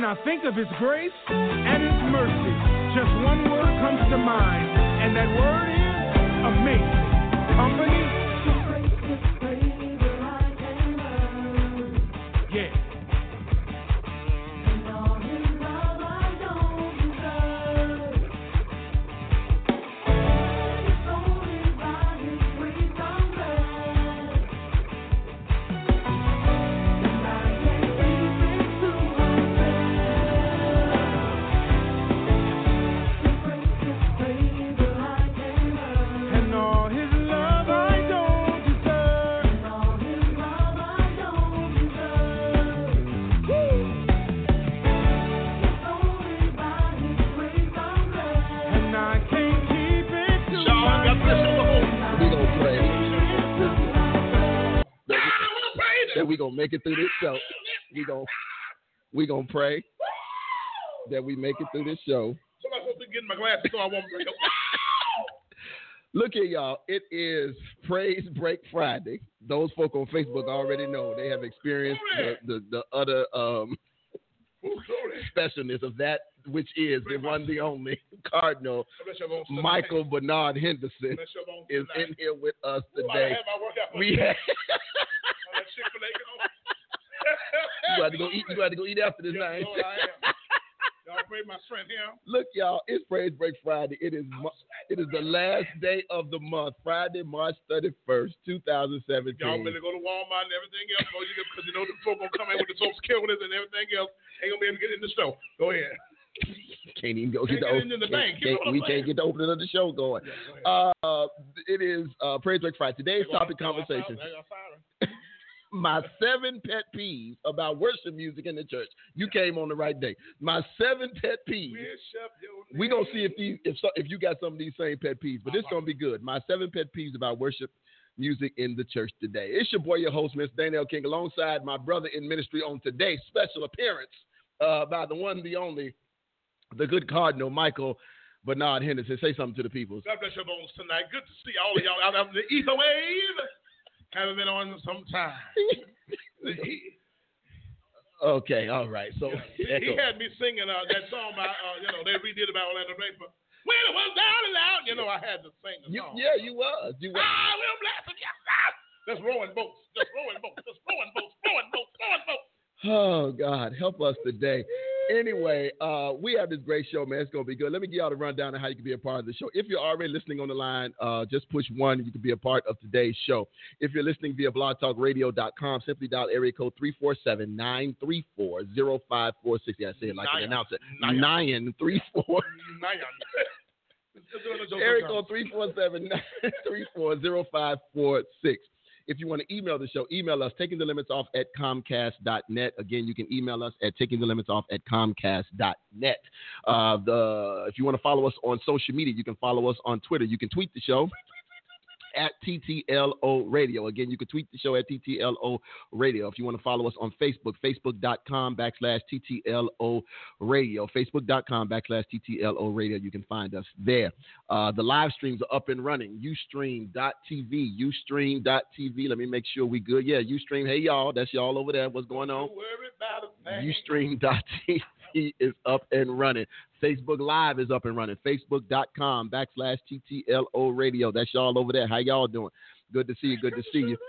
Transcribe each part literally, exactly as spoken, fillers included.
I think of His grace and His mercy, just one word comes to mind, and that word is amazing. Company? Yeah. We gonna make it through this show. We gonna we gonna pray that we make it through this show. Somebody's supposed to be getting my glasses so I won't break them. Look here, y'all. It is Praise Break Friday. Those folk on Facebook already know. They have experienced the the, the utter um, specialness of that, which is the one, the only Cardinal Michael Bernard Henderson is in here with us today. We have. You got to go eat. You got to go eat after this night. Y'all pray my strength here. Look, y'all, it's Praise Break Friday. It is it is the last day of the month, Friday, March thirty-first, two thousand seventeen. Y'all better go to Walmart and everything else, because you know the folk gonna come in with the social security and everything else. Ain't gonna be able to get in the store. Go ahead. Can't even go can't get, get the, into the bank. Can't, we can't get the opening of the show going. Yeah, uh, it is uh, Praise Break Friday. Today's topic conversation. My seven pet peeves about worship music in the church. You came on the right day. My seven pet peeves. We're going to see if these, if so, if you got some of these same pet peeves, but it's going to be good. My seven pet peeves about worship music in the church today. It's your boy, your host, Mister Daniel King, alongside my brother in ministry on today's special appearance uh, by the one, the only, the good Cardinal Michael Bernard Henderson. Say something to the people. God bless your bones tonight. Good to see all of y'all out on the ether wave. Haven't been on some time. Okay, all right. So yeah. he, he had me singing uh, that song by, uh, you know, they redid it by Orlando Draper. When it was down and out, you know, I had to sing the you, song. Yeah, you was. You was. I will bless him, yes, sir. Just rowing boats, just rowing boats, just rowing boats, rowing boats, rowing boats. Oh, God, help us today. Anyway, uh, we have this great show, man. It's going to be good. Let me give y'all the rundown of how you can be a part of the show. If you're already listening on the line, uh, just push one. You can be a part of today's show. If you're listening via blog talk radio dot com, simply dial area code three four seven, nine three four, zero five four six. Yeah, I say it like an announcer. nine three four. Area code three four seven, nine three four, zero five four six. If you want to email the show, email us, taking the limits off at comcast dot net. Again, you can email us at taking the limits off at comcast dot net. Uh, the, if you want to follow us on social media, you can follow us on Twitter. You can tweet the show at T T L O Radio. Again, you can tweet the show at T T L O Radio. If you want to follow us on Facebook, facebook.com backslash TTLO Radio. Facebook.com backslash TTLO Radio. You can find us there. Uh, the live streams are up and running. Ustream dot T V. Ustream dot T V. Let me make sure we good. Yeah, Ustream. Hey, y'all. That's y'all over there. What's going on? Ustream dot T V is up and running. Facebook Live is up and running. Facebook.com backslash TTLO Radio. That's y'all over there. How y'all doing? Good to see you. Good to see you.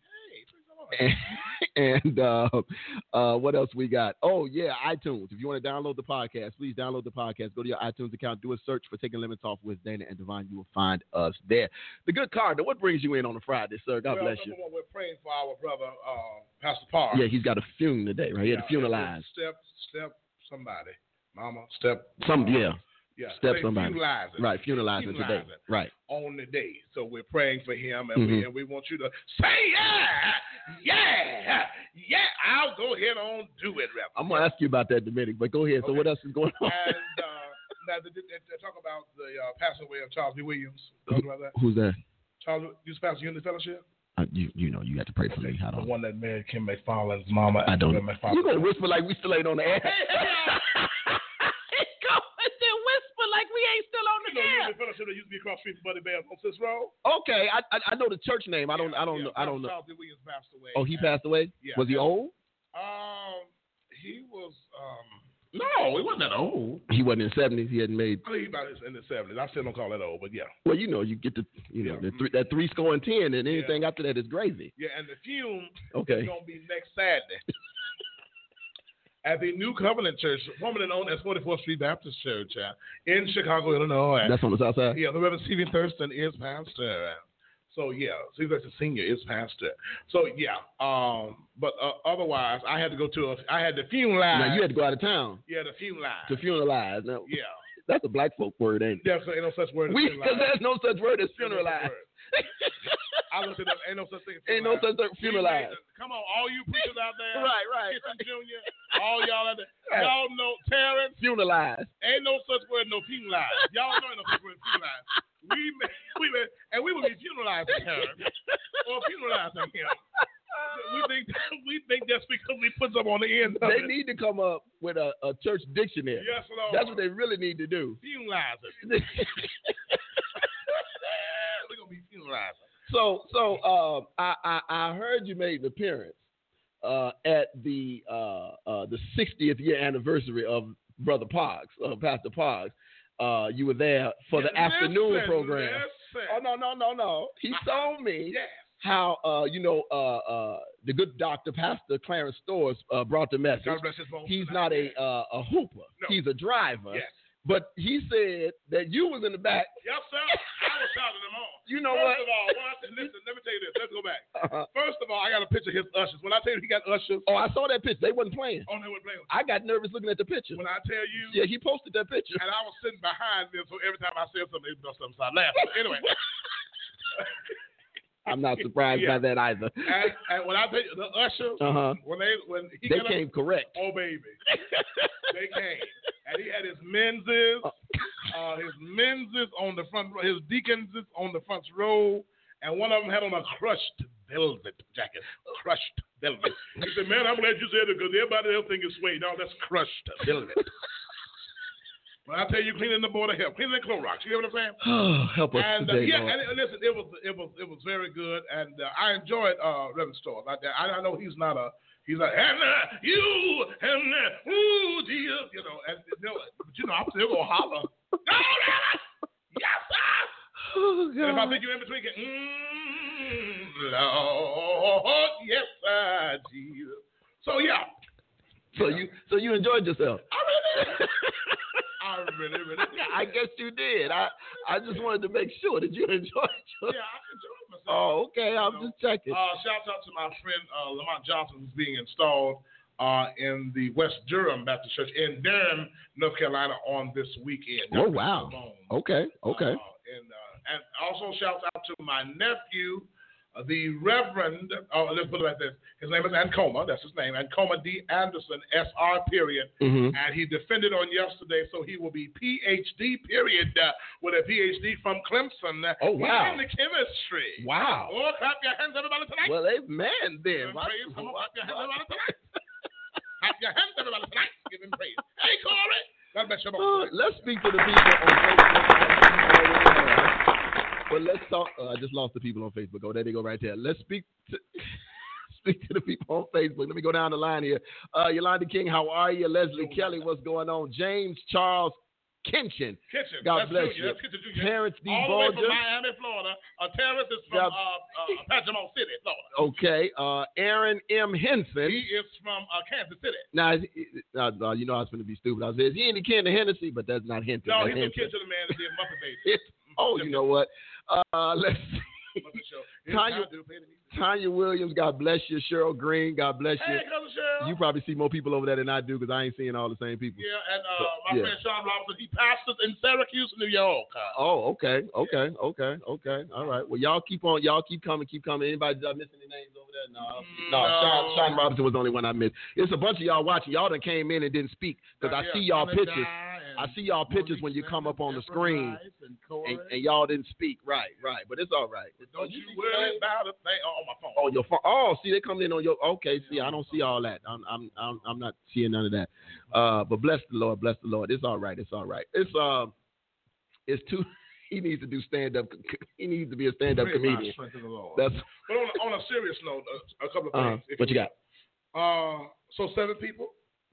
And, and uh, uh, what else we got? Oh, yeah, iTunes. If you want to download the podcast, please download the podcast. Go to your iTunes account. Do a search for Taking Limits Off with Dana and Devon. You will find us there. The good Cardinal, what brings you in on a Friday, sir? God well, bless you. One, we're praying for our brother, uh, Pastor Parr. Yeah, he's got a funeral today, right? He had yeah, to funeralize. Step, step, somebody. Mama, step. Some, yeah. Yeah, step somebody. Funeralizing. Right, funeralizing, funeralizing today. Right. On the day. So we're praying for him, and, mm-hmm. we, and we want you to say, yeah, yeah, yeah. I'll go ahead on do it, Reverend. I'm going to ask you about that in a minute, but go ahead. Okay. So what else is going on? And uh, now, they, they, they talk about the uh, passing away of Charles B. Williams. Who, about that? Who's that? Charles, you pastor Unity Fellowship? Uh, you you know you have to pray for okay. me. I don't. The one that married Kim McFarland's mama. I don't. You gonna whisper like we still ain't on the air. Like we ain't still on the you know, air. Unity Fellowship that used to be across the street from Buddy Bear on Sis Road. Okay, I, I I know the church name. I don't yeah, I don't yeah, know I don't know. Charles B. Williams passed away. Oh, he passed away. Yeah. Was he old? Um, he was um No, he wasn't that old. He wasn't in the seventies. He hadn't made. I think he about in the seventies. I still don't call that old, but yeah. Well, you know, you get the, you know, Yeah. the three, that three score and ten, and anything Yeah. after that is gravy. Yeah, and the fume Okay. is going to be next Saturday at the New Covenant Church, formerly known as forty-fourth Street Baptist Church uh, in Chicago, Illinois. That's on the south side. Yeah, the Reverend Stephen Thurston is pastor. So yeah, Stephen Thurston Senior is pastor. So yeah, um, but uh, otherwise, I had to go to a, I had to funeralize. Now you had to go out of town Yeah, the funeralize. to funeralize. Now, Yeah. that's a black folk word, ain't it? Yeah, so ain't no such word as We, funeralize. because there's no such word as Ain't no such funeralize. word. I looked it up. Ain't no such thing as Ain't no funeralize. such thing as We funeralize. made the- Come on, all you preachers out there. Right, right, Kitchen Junior, all y'all out there. Right. Y'all know Terrence. Funeralize. Ain't no such word, no funeralize. Y'all know ain't no such word, funeralize. We may, we may, and we will be funeralizing her or funeralizing him. We think we think that's because we put them on the end of They it. need to come up with a, a church dictionary. Yes, Lord. That's what they really need to do. Funeralizing. We're gonna be funeralizing. So, so uh, I, I I heard you made an appearance uh, at the uh, uh, the sixtieth year anniversary of Brother Parks, uh, Pastor Parks. Uh, you were there for the Yes, afternoon listen, program. listen. Oh no no no no! He told me Yes. how uh, you know uh, uh, the good doctor Pastor Clarence Stores uh, brought the message. God bless his bones. He's not a uh, a hooper. No. He's a driver. Yes. But he said that you was in the back. Yes, sir. I was shouting them on. You know First what? of all, when I said, listen, let me tell you this. Let's go back. Uh-huh. First of all, I got a picture of his ushers. When I tell you he got ushers, Oh, I saw that picture. They wasn't playing. on there with playing. I got nervous looking at the picture. When I tell you, Yeah, he posted that picture. and I was sitting behind them, so every time I said something, they bust up and start laughing. Anyway. I'm not surprised Yeah. by that either. and, and when I tell you, the ushers, Uh huh. when they when he They got up- came correct. oh baby, they came, and he had his menses, uh, his menses on the front, his deacons on the front row, and one of them had on a crushed velvet jacket, crushed velvet. He said, "Man, I'm glad you said it because everybody else think it's suede. No, that's crushed velvet." When I tell you, cleaning the board of health, cleaning the Clorox, you hear what I'm saying? Oh, help us And uh, today, yeah, Lord. and, uh, listen, it was it was it was very good, and uh, I enjoyed uh, Reverend Storrs. I, I I know he's not a he's like and uh, you and uh, ooh Jesus, you know, and you know, but you know I'm still gonna holler. No, Reverend, yes sir. Oh, And if I God. think you in between, get, mm, Lord, yes sir, Jesus. So yeah, So you so you enjoyed yourself. I really, I really, really. Did. I guess you did. I I just wanted to make sure that you enjoyed yourself. Yeah, I enjoyed myself. Oh, okay. I'm You know, just checking. Uh, shout out to my friend uh, Lamont Johnson, who's being installed uh, in the West Durham Baptist Church in Durham, North Carolina, on this weekend. Oh, God bless wow. his bones. Okay. Okay. Uh, and uh, and also shout out to my nephew, uh, the Reverend. Oh, let's put it like this. His name is Ancoma. That's his name. Ancoma D. Anderson, S R. Period. Mm-hmm. And he defended on yesterday, so he will be P H D. Period uh, with a P H D from Clemson. uh, Oh, wow. In the chemistry. Wow. Oh, clap your hands, everybody, tonight. Well, amen then. Give him praise. Come on, clap your hands, everybody, tonight. Clap your hands, everybody, tonight. Give him praise. Hey, Corey. God bless you. Uh, let's speak to the people on Facebook. Well, let's talk. Uh, I just lost the people on Facebook. Oh, there they go right there. Let's speak to speak to the people on Facebook. Let me go down the line here. Uh, Yolanda King, how are you? Leslie Kelly, what's going on? James Charles Kitchen. Kitchen. God That's bless Junior. you. That's Kitchen Junior. Terrence D. All the way Bolger. from Miami, Florida. Uh, Terrence is from God- uh, uh, Panama City, Florida. Okay. Uh, Aaron M. Henson. He is from uh, Kansas City. Now, is he- uh, uh, you know I was going to be stupid. I was saying, is he any kin to Hennessy? But that's not Henson. No, That's he's from Henson. Kitchen, the man that did Muppet Baby. Oh, you know what? Uh, let's see. Muppet Show. Here's Tanya- how I do pay the music. Tanya Williams, God bless you. Cheryl Green, God bless you. Hey, Cousin Cheryl. You probably see more people over there than I do because I ain't seeing all the same people. Yeah, and uh, So, my yeah. friend Sean Robinson, he pastors in Syracuse, New York. Uh, Oh, okay, okay, okay, okay. All right. Well, y'all keep on. Y'all keep coming, keep coming. Anybody did I miss any names over there? No, no. No. Sean, Sean Robinson was the only one I missed. It's a bunch of y'all watching. Y'all done came in and didn't speak because I yeah, see y'all Sonny pictures. Dye I and see y'all pictures when you Maurice come up on the Deborah screen, Rice and Corey. and, and y'all didn't speak. Right, right. But it's all right. Don't you you see worry the about a thing. Oh, on my phone. Oh, your phone. Oh, see, they coming in on your. Okay, see, I don't see all that. I'm, I'm, I'm, I'm not seeing none of that. Uh, but bless the Lord, bless the Lord. It's all right. It's all right. It's um, it's too. He needs to do stand up. He needs to be a stand up Praise my comedian. strength in the Lord. That's But on a, on a serious note, uh, a couple of uh, things. If what you got. Uh, so seven people.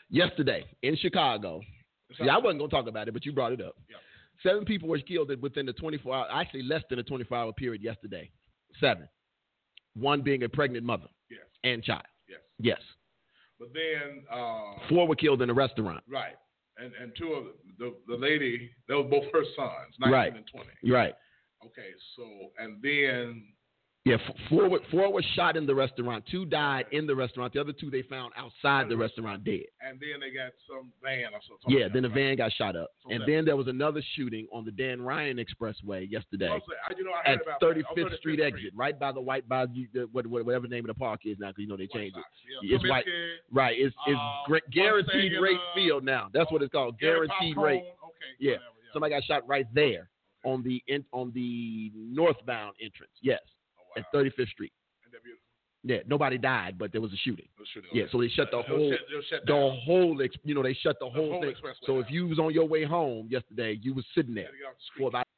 Yesterday in Chicago. Yeah, I wasn't going to talk about it, but you brought it up. Yeah. Seven people were killed within the twenty-four hour, actually less than a twenty-four hour period yesterday. Seven. One being a pregnant mother Yes. and child. Yes. Yes. But then uh, four were killed in a restaurant. Right. And and two of the the, the lady, they were both her sons, nineteen right. and twenty. Right. Okay, so and then yeah, four were, four were shot in the restaurant. Two died in the restaurant. The other two they found outside the restaurant dead. And then they got some van or something. Yeah, then the van got shot up. So and that, then there was another shooting on the Dan Ryan Expressway yesterday also, you know, I heard at about thirty-fifth that. Street exit, right by the white by the, whatever the name of the park is now, because you know they changed it. Yeah, it's white, right? It's it's uh, gra- guaranteed and, rate uh, field now. That's what it's called, guaranteed rate. Okay, yeah. Whatever, yeah, somebody got shot right there on the in, on the northbound entrance. Yes, oh, wow. At thirty-fifth Street. Yeah, nobody died, but there was a shooting. shooting yeah, so they shut the whole, shut, shut the whole, you know, they shut the, the whole, whole thing. So down. If you was on your way home yesterday, you was sitting there for about.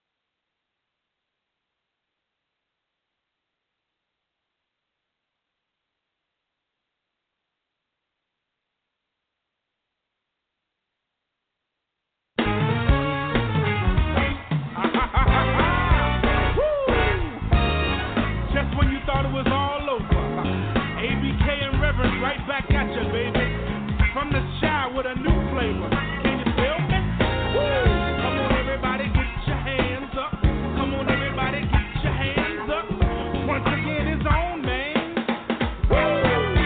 With a new flavor. Can you feel me? Woo! Come on, everybody, get your hands up. Come on, everybody, get your hands up. Once again, it's on, man. Woo!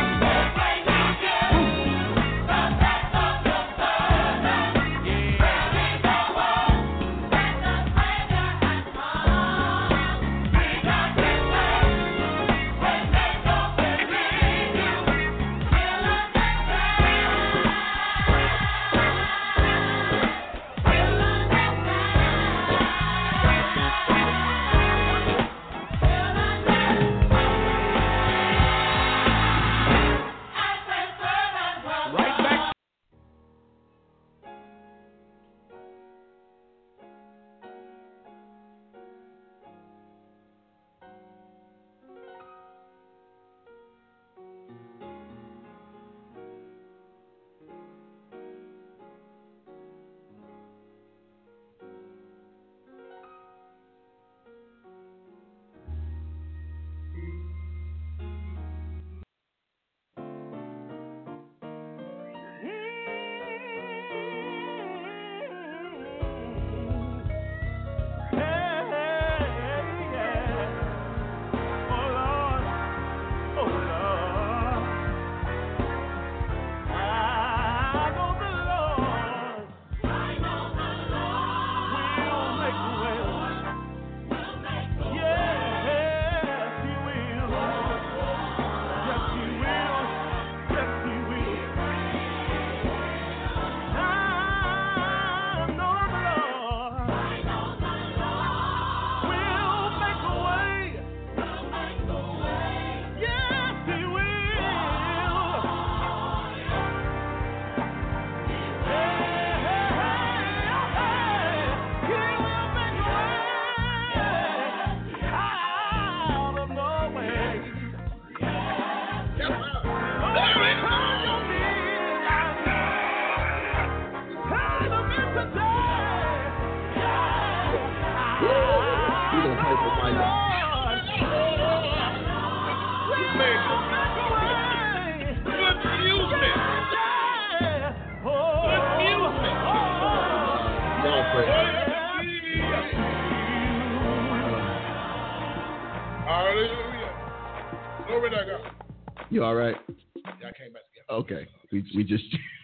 You all right? Yeah, I came back together. Okay, we we just.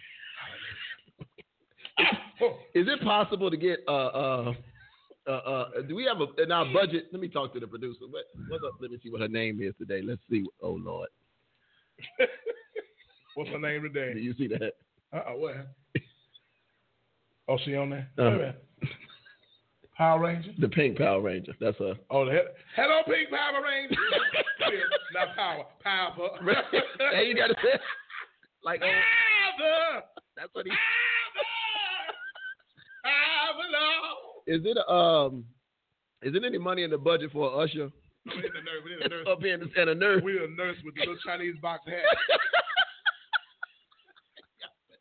Is it possible to get uh uh uh, uh do we have a in our budget? Let me talk to the producer. What, what's up? Let me see what her name is today. Let's see. Oh Lord. What's her name today? Do you see that? Uh uh what? Oh, she on there? Uh-huh. Power Ranger? The pink Power Ranger. That's her. Oh, the he- hello, pink Power Ranger. Not power, power. Hey, you gotta say like oh, power. That's what he. Power, Is it a, um? Is it any money in the budget for an usher? No, we need a nurse. We need a nurse. Up here and a nurse. We need a nurse with the little Chinese box hat.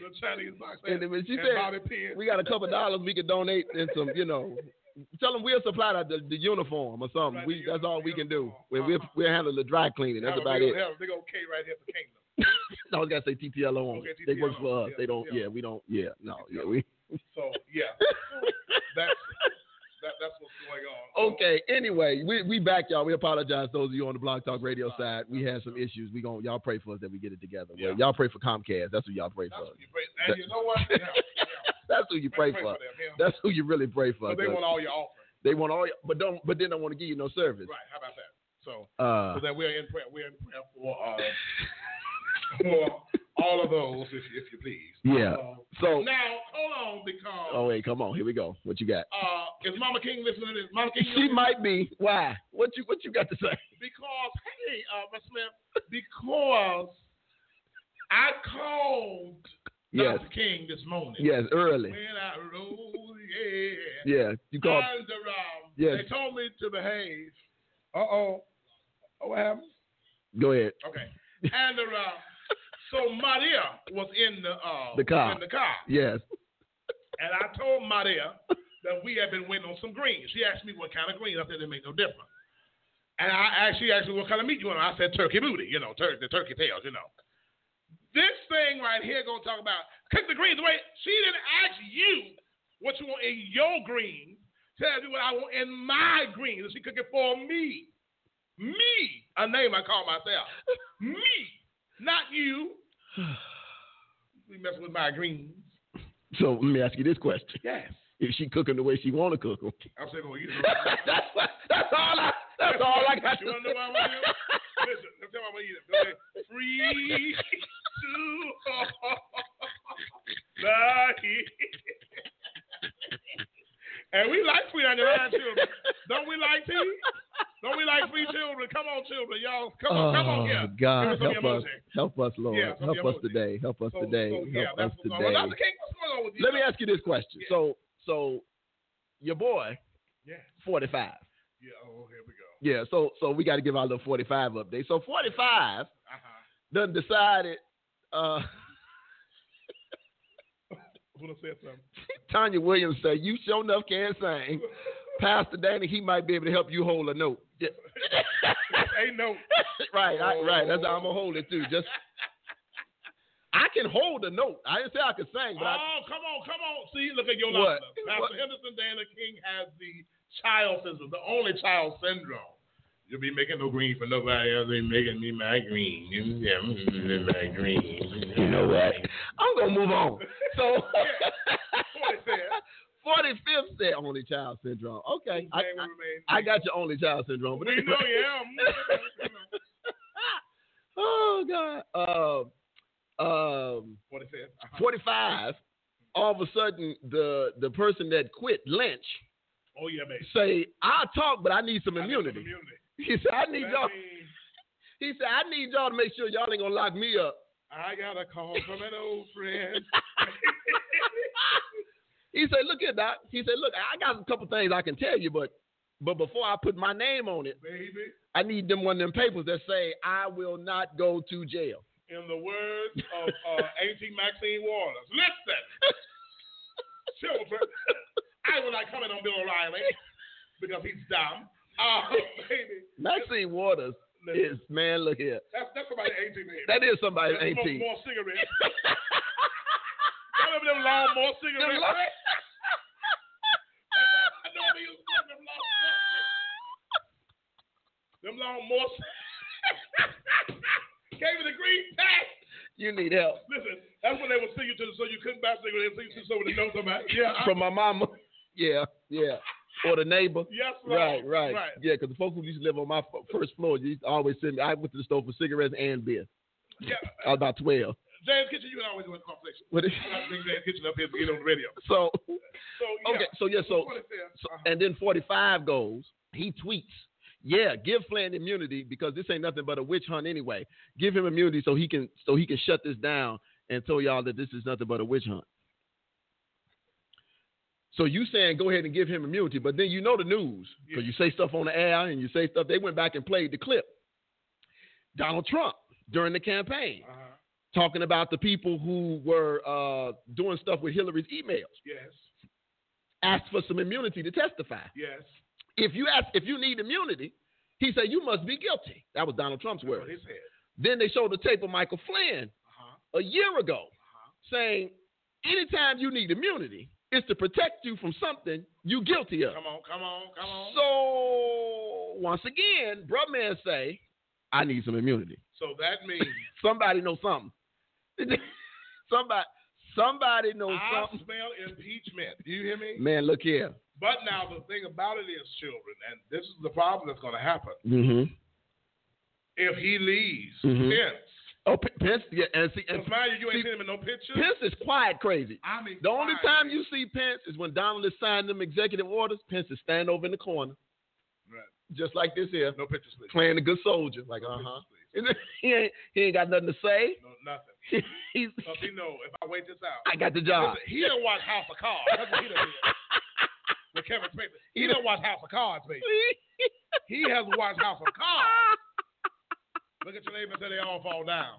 The Chinese box. And, And, then she and said, Bobby Pin. we got a couple dollars we can donate and some, you know. Tell them we'll supply the, the uniform or something. Right, we the That's all we can do. uniform. We, Uh-huh. we'll, we'll handle the dry cleaning. That's Have a about big, it. Have a big old K right here for Kingdom. No, I was got to say T T L O on Okay, it. They work T T L O. for us. Yeah, They don't, T T L O. yeah, we don't, yeah, no, yeah, we. So, yeah. that's, that, that's what's going on. So, Okay, anyway, we we back, y'all. We apologize those of you on the Blog Talk Radio side. We had some issues. We gon' y'all pray for us that we get it together. Yeah. Well, y'all pray for Comcast. That's who y'all pray That's for. what you pray. And you know what? Yeah, yeah. That's who you pray, Pray for. for them, yeah. That's who you really pray for. But they 'cause want all your offering. they want all, but don't, but then don't want to give you no service. Right. How about that? So, Uh, so that we're in prayer. We're in prayer for uh, for all of those, if you, if you please. Yeah. Uh, So, now, hold on, because oh wait, come on, here we go. What you got? uh, is Mama King listening to this? Mama King, She might be. Why? What you what you got to say? because hey, uh, Miss Smith, because I called Yes. Doctor King this morning. Yes, early. When I rose, yeah. Yeah, you called. And um, Yes. they told me to behave. Uh oh. Oh, what happened? Go ahead. Okay. And uh, so Maria was in the uh, The car. In the car. Yes. And I told Maria that we had been waiting on some greens. She asked me what kind of greens. I said they make no difference. And I asked, she asked me what kind of meat you want. I said turkey booty, you know, tur- the turkey tails, you know. This thing right here gonna talk about cook the greens. Wait, she didn't ask you what you want in your greens. Tell me what I want in my greens. She cook it for me. Me, a name I call myself. Me, not you. We messing with my greens. So let me ask you this question: Yes. If she cooking the way she want to cook them, I'm still gonna eat it. that's what, that's all I that's all I got. You to wanna know why I'm gonna eat it? Listen, let me tell you why I'm gonna eat it. Go ahead. Free to the And we like free on your line children. Don't we like tea? Don't we like free children? Come on, children, y'all. Come on, come on here. Oh God, Give us some help us, emoji. help us, Lord, Yeah, some help us emoji. today, help us So, today, so, yeah, help that's us what's going on. today. Doctor King, what's going on with you? Let me ask you this question. Yeah. So, so your boy, Yeah. forty-five. Yeah. Oh, here we go. Yeah. So, so we got to give our little forty-five update. So forty-five Uh-huh. done decided. Uh, Who done said something? Tanya Williams said, "You sure enough can't sing." Pastor Danny, he might be able to help you hold a note. Yeah. Ain't no. right, I, right. That's how I'm gonna hold it too. Just I can hold a note. I didn't say I could sing, but I, Oh, come on, come on. See, look at your What? listeners. Pastor What? Henderson Dana King has the child syndrome, the only child syndrome. You'll be making no green for nobody else. They making me my green. Yeah, mm, my green. you know what? I'm gonna move on. So Forty said. forty-fifth said only child syndrome. Okay, I, Name will I, remain. I got your only child syndrome. But We anyway. know, yeah. Oh God. Um. Um. Forty said. Uh-huh. forty-five. All of a sudden, the the person that quit Lynch Oh yeah, baby. say, "I'll talk, but I need some I need some immunity." immunity. He said, "I need That y'all." means He said, "I need y'all to make sure y'all ain't gonna lock me up." I got a call from an old friend. He said, "Look here, Doc." He said, "Look, I got a couple things I can tell you, but but before I put my name on it, Baby, I need them one of them papers that say I will not go to jail." in the words of uh, Auntie Maxine Waters, listen, children, I will not comment on Bill O'Reilly because he's dumb. Uh, baby, Maxine Waters is, man, look here. that's that's somebody Auntie, baby. That is somebody's Smoke auntie. more cigarettes. One of them long more cigarettes. Them long- I know they used to smoke them long Them long more. Gave me the green pack. You need help. Listen, that's when they would sing you to the so you couldn't buy cigarettes, so you so they know somebody. Yeah, I- From my mama. Yeah, yeah. Or the neighbor. yes, Right, Lord. right. right. Yeah, because the folks who used to live on my f- first floor, they used to always send me. I went to the store for cigarettes and beer. Yeah. I was about twelve. James Kitchen, you and I always do a conversation. What I got to bring James Kitchen up here to get on the radio. So, So yeah. okay, so yeah, so, What it says, so uh-huh. and then forty-five goes. He tweets, "Yeah, give Flynn immunity because this ain't nothing but a witch hunt anyway. Give him immunity so he can so he can shut this down and tell y'all that this is nothing but a witch hunt." So you saying go ahead and give him immunity, but then you know the news because Yeah. you say stuff on the air and you say stuff. They went back and played the clip. Donald Trump during the campaign Uh-huh. talking about the people who were uh, doing stuff with Hillary's emails. Yes. Asked for some immunity to testify. Yes. If you ask, if you need immunity, he said you must be guilty. That was Donald Trump's That's word. what he said. Then they showed the tape of Michael Flynn Uh-huh. a year ago Uh-huh. saying anytime you need immunity, it's to protect you from something you guilty of. Come on, come on, come on. So once again, bruh man say, I need some immunity. So that means Somebody knows something. somebody, somebody knows I something. smell impeachment. Do you hear me? Man, look here. But now the thing about it is, children, and this is the problem that's going to happen. Mm-hmm. If he leaves, Mhm. Pence. Oh, P- Pence, yeah, and see, and Because mind you, you ain't see, seen him in no pictures. Pence is quiet crazy. I mean, The only quiet. time you see Pence is when Donald is signing them executive orders. Pence is standing over in the corner, Right. just like this here, No pictures, please. playing the good soldier. Like, No uh huh. pictures, please. he ain't he ain't got nothing to say. No, nothing. He's, Because he know if I wait this out. I got the job. Listen, he don't watch House of Cards. That's what he done did. With Kevin Spacey. He don't watch House of Cards, baby. He has watched House of Cards. Look at your neighbor until they all fall down.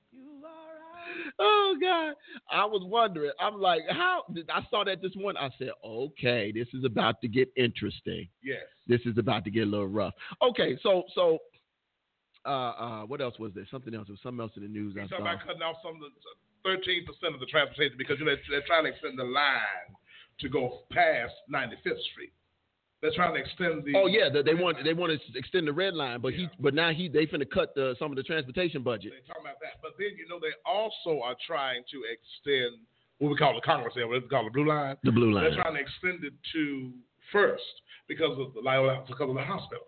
Oh God! I was wondering. I'm like, how? I saw that this morning. I said, okay, this is about to get interesting. Yes. This is about to get a little rough. Okay, so so, uh, uh, what else was there? Something else. There was something else in the news I He's saw. talking about cutting off some of the thirteen percent of the transportation because you know, they're, they're trying to extend the line to go past ninety-fifth Street. They're trying to extend the. Oh yeah, they, they want they want to extend the red line, but Yeah. he but now he they finna cut the, some of the transportation budget. They're talking about that. But then, you know, they also are trying to extend what we call the Congress area, what they call the blue line. The blue line. They're trying to extend it to first because of the, because of the hospital.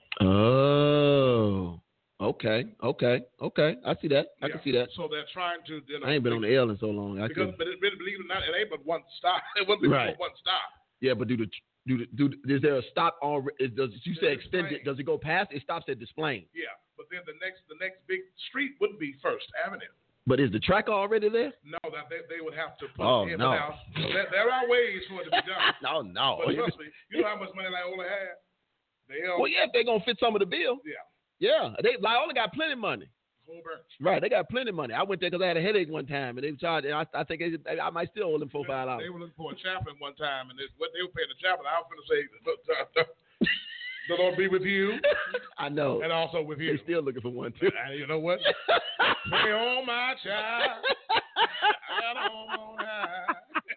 Oh, okay, okay, okay. I see that. I Yeah. can see that. So they're trying to. You know, I ain't been on the L in so long. I Because, can, but it, believe it or not, it ain't but one stop. It wasn't Right. but one stop. yeah, but do the do the, do the, is there a stop already? Is, does you say It's extended? displaying. Does it go past? It stops at displaying. Yeah, but then the next the next big street would be First Avenue. But is the track already there? No, that they, they would have to put Oh, it in. no. Now, there, there are ways for it to be done. No, no. But trust me, you know how much money Loyola had? They Well, yeah, if they're gonna fit some of the bill. yeah, Yeah, they Loyola got plenty of money. whole bunch. Right, they got plenty of money. I went there because I had a headache one time, and they charged. I, I think they, I might still owe them four five dollars. They were looking for a chaplain one time, and they, what they were paying the chaplain, I was going to say, the Lord be with you, I know. and also with you. They still looking for one too. And you know what? Pray on my child, and on high.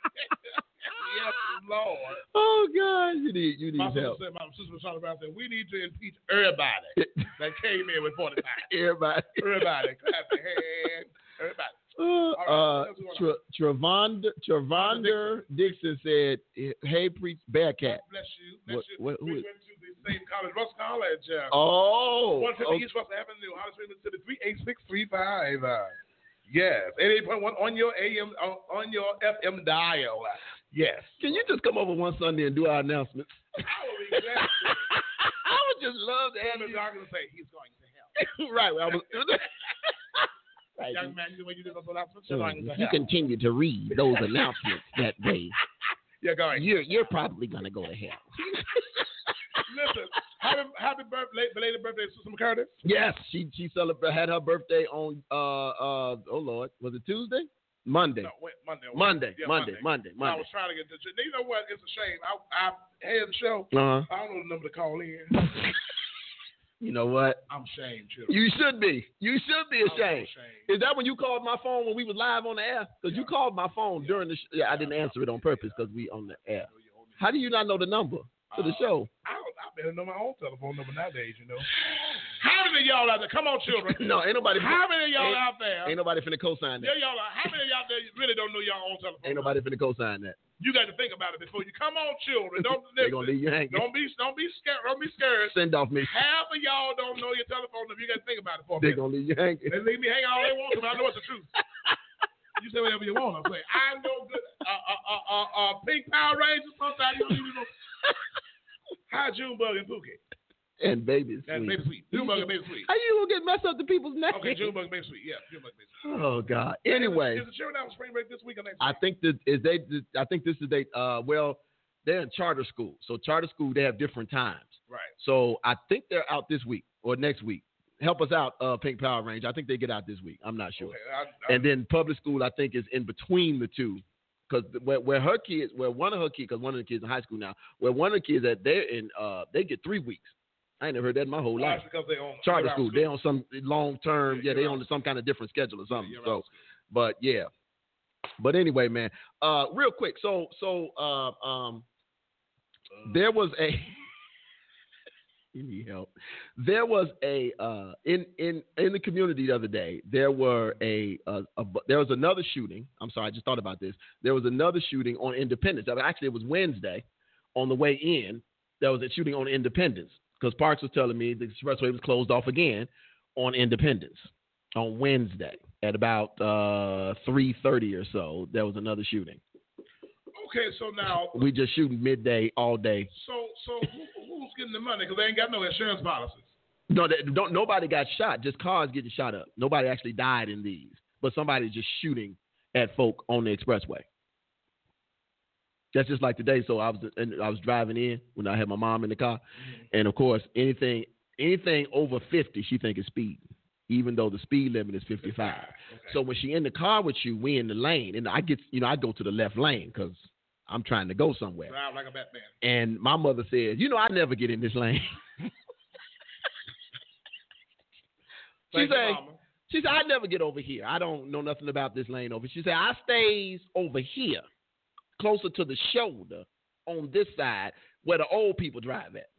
Yes, Lord. Oh God, you need you need My sister help. said, my sister was talking about said, we need to impeach everybody that came in with forty-five. Everybody. Everybody, clap your hand. Everybody. Uh, right, let's go on. Tra- Travander Travander Dixon said, "Hey, preach Bearcat." Bless you. Bless What- you. what- who we is- went to the same college, Russ College. Uh, Oh, one fifty okay. East Russ Avenue, Hollis Springs, Mississippi, three eight six three five. Uh, yes, eighty-eight point one on your A M, on, on your F M dial. Uh, yes. Can you just come over one Sunday and do our announcements? I will be glad to. I would just love to have And the you. doctor will say, he's going to hell. Right, well, I was. Right. Young man, the way you did those announcements, you're going to If you hell. continue to read those announcements that way, You're going. you're you're probably gonna go to hell. Listen, happy, happy birthday, belated birthday, Sister McCurdy. Yes, she she celebrated had her birthday on uh uh oh Lord, was it Tuesday? Monday. No, wait, Monday. Monday, Yeah, Monday, Monday, I Monday. was trying to get the. You know what? It's a shame. I I had the show. Uh-huh. I don't know the number to call in. You know what? I'm ashamed, children. You should be. You should be I'm so ashamed. ashamed. Is that when you called my phone when we was live on the air? Because you Yeah. called my phone Yeah. during the sh- yeah, I didn't answer it on purpose because we on the air. I know you owe me. How do you not know the number to the Uh, show? I don't. I better know my own telephone number nowadays. You know. How many of y'all out there? Come on, children. No, ain't nobody. How many of y'all ain't, out there? Ain't nobody finna co-sign Yeah, that. y'all. Are, how many of y'all there really don't know your own telephone? Ain't number? nobody finna co-sign that. You got to think about it before you come on, children. Don't They gonna leave listen. you hanging. Don't be. Don't be scared. Don't be scared. Send off me. Half of y'all don't know your telephone number. You got to think about it for a They minute. gonna leave you hanging. They leave me hanging all they want to, but I know it's the truth. You say whatever you want. I say I know good. Uh, uh, uh, uh, uh, pink Power Rangers. Sometimes you don't even know. Hi, Junebug and Pookie. And baby That's sweet. Baby Sweet. Junebug and Baby Sweet. How you gonna get messed up to people's names? Okay, Junebug and Baby Sweet. Yeah, Junebug and Baby Sweet. Oh God. Anyway, Is the children out on spring break this week or next I week? think that is they. I think this is they. Uh, well, they're in charter school. So charter school they have different times. Right. So I think they're out this week or next week. help us out, uh, Pink Power Ranger. I think they get out this week. I'm not sure. Okay, I, I, and then public school, I think, is in between the two. Because where, where her kids, where one of her kids, because one of the kids in high school now, where one of the kids that they're in, uh, they get three weeks. I ain't never heard that in my whole life. Because they on charter school. They on some long term. Yeah, yeah they on some kind of different schedule or something. Yeah, so, but yeah. But anyway, man. Uh, real quick. So, so uh, um, there was a. You need help. There was a uh, in in in the community the other day. There were a, a, a there was another shooting. I'm sorry, I just thought about this. There was another shooting on Independence. Actually, it was Wednesday. On the way in, there was a shooting on Independence because Parks was telling me the expressway was closed off again on Independence on Wednesday at about uh, three thirty or so. There was another shooting. Okay, so now we just shooting midday all day. So, so who, who's getting the money? Because they ain't got no insurance policies. No, they don't. Nobody got shot. Just cars getting shot up. Nobody actually died in these, but somebody's just shooting at folk on the expressway. That's just like today. So I was I was driving in when I had my mom in the car, mm-hmm. and of course anything anything over fifty, she think is speeding, even though the speed limit is fifty-five. Okay. So when she in the car with you, we in the lane, and I get you know I go to the left lane because I'm trying to go somewhere. Drive like a Batman. And my mother says, you know, I never get in this lane. she said, she said, I never get over here. I don't know nothing about this lane over. She said, I stays over here, closer to the shoulder on this side where the old people drive at.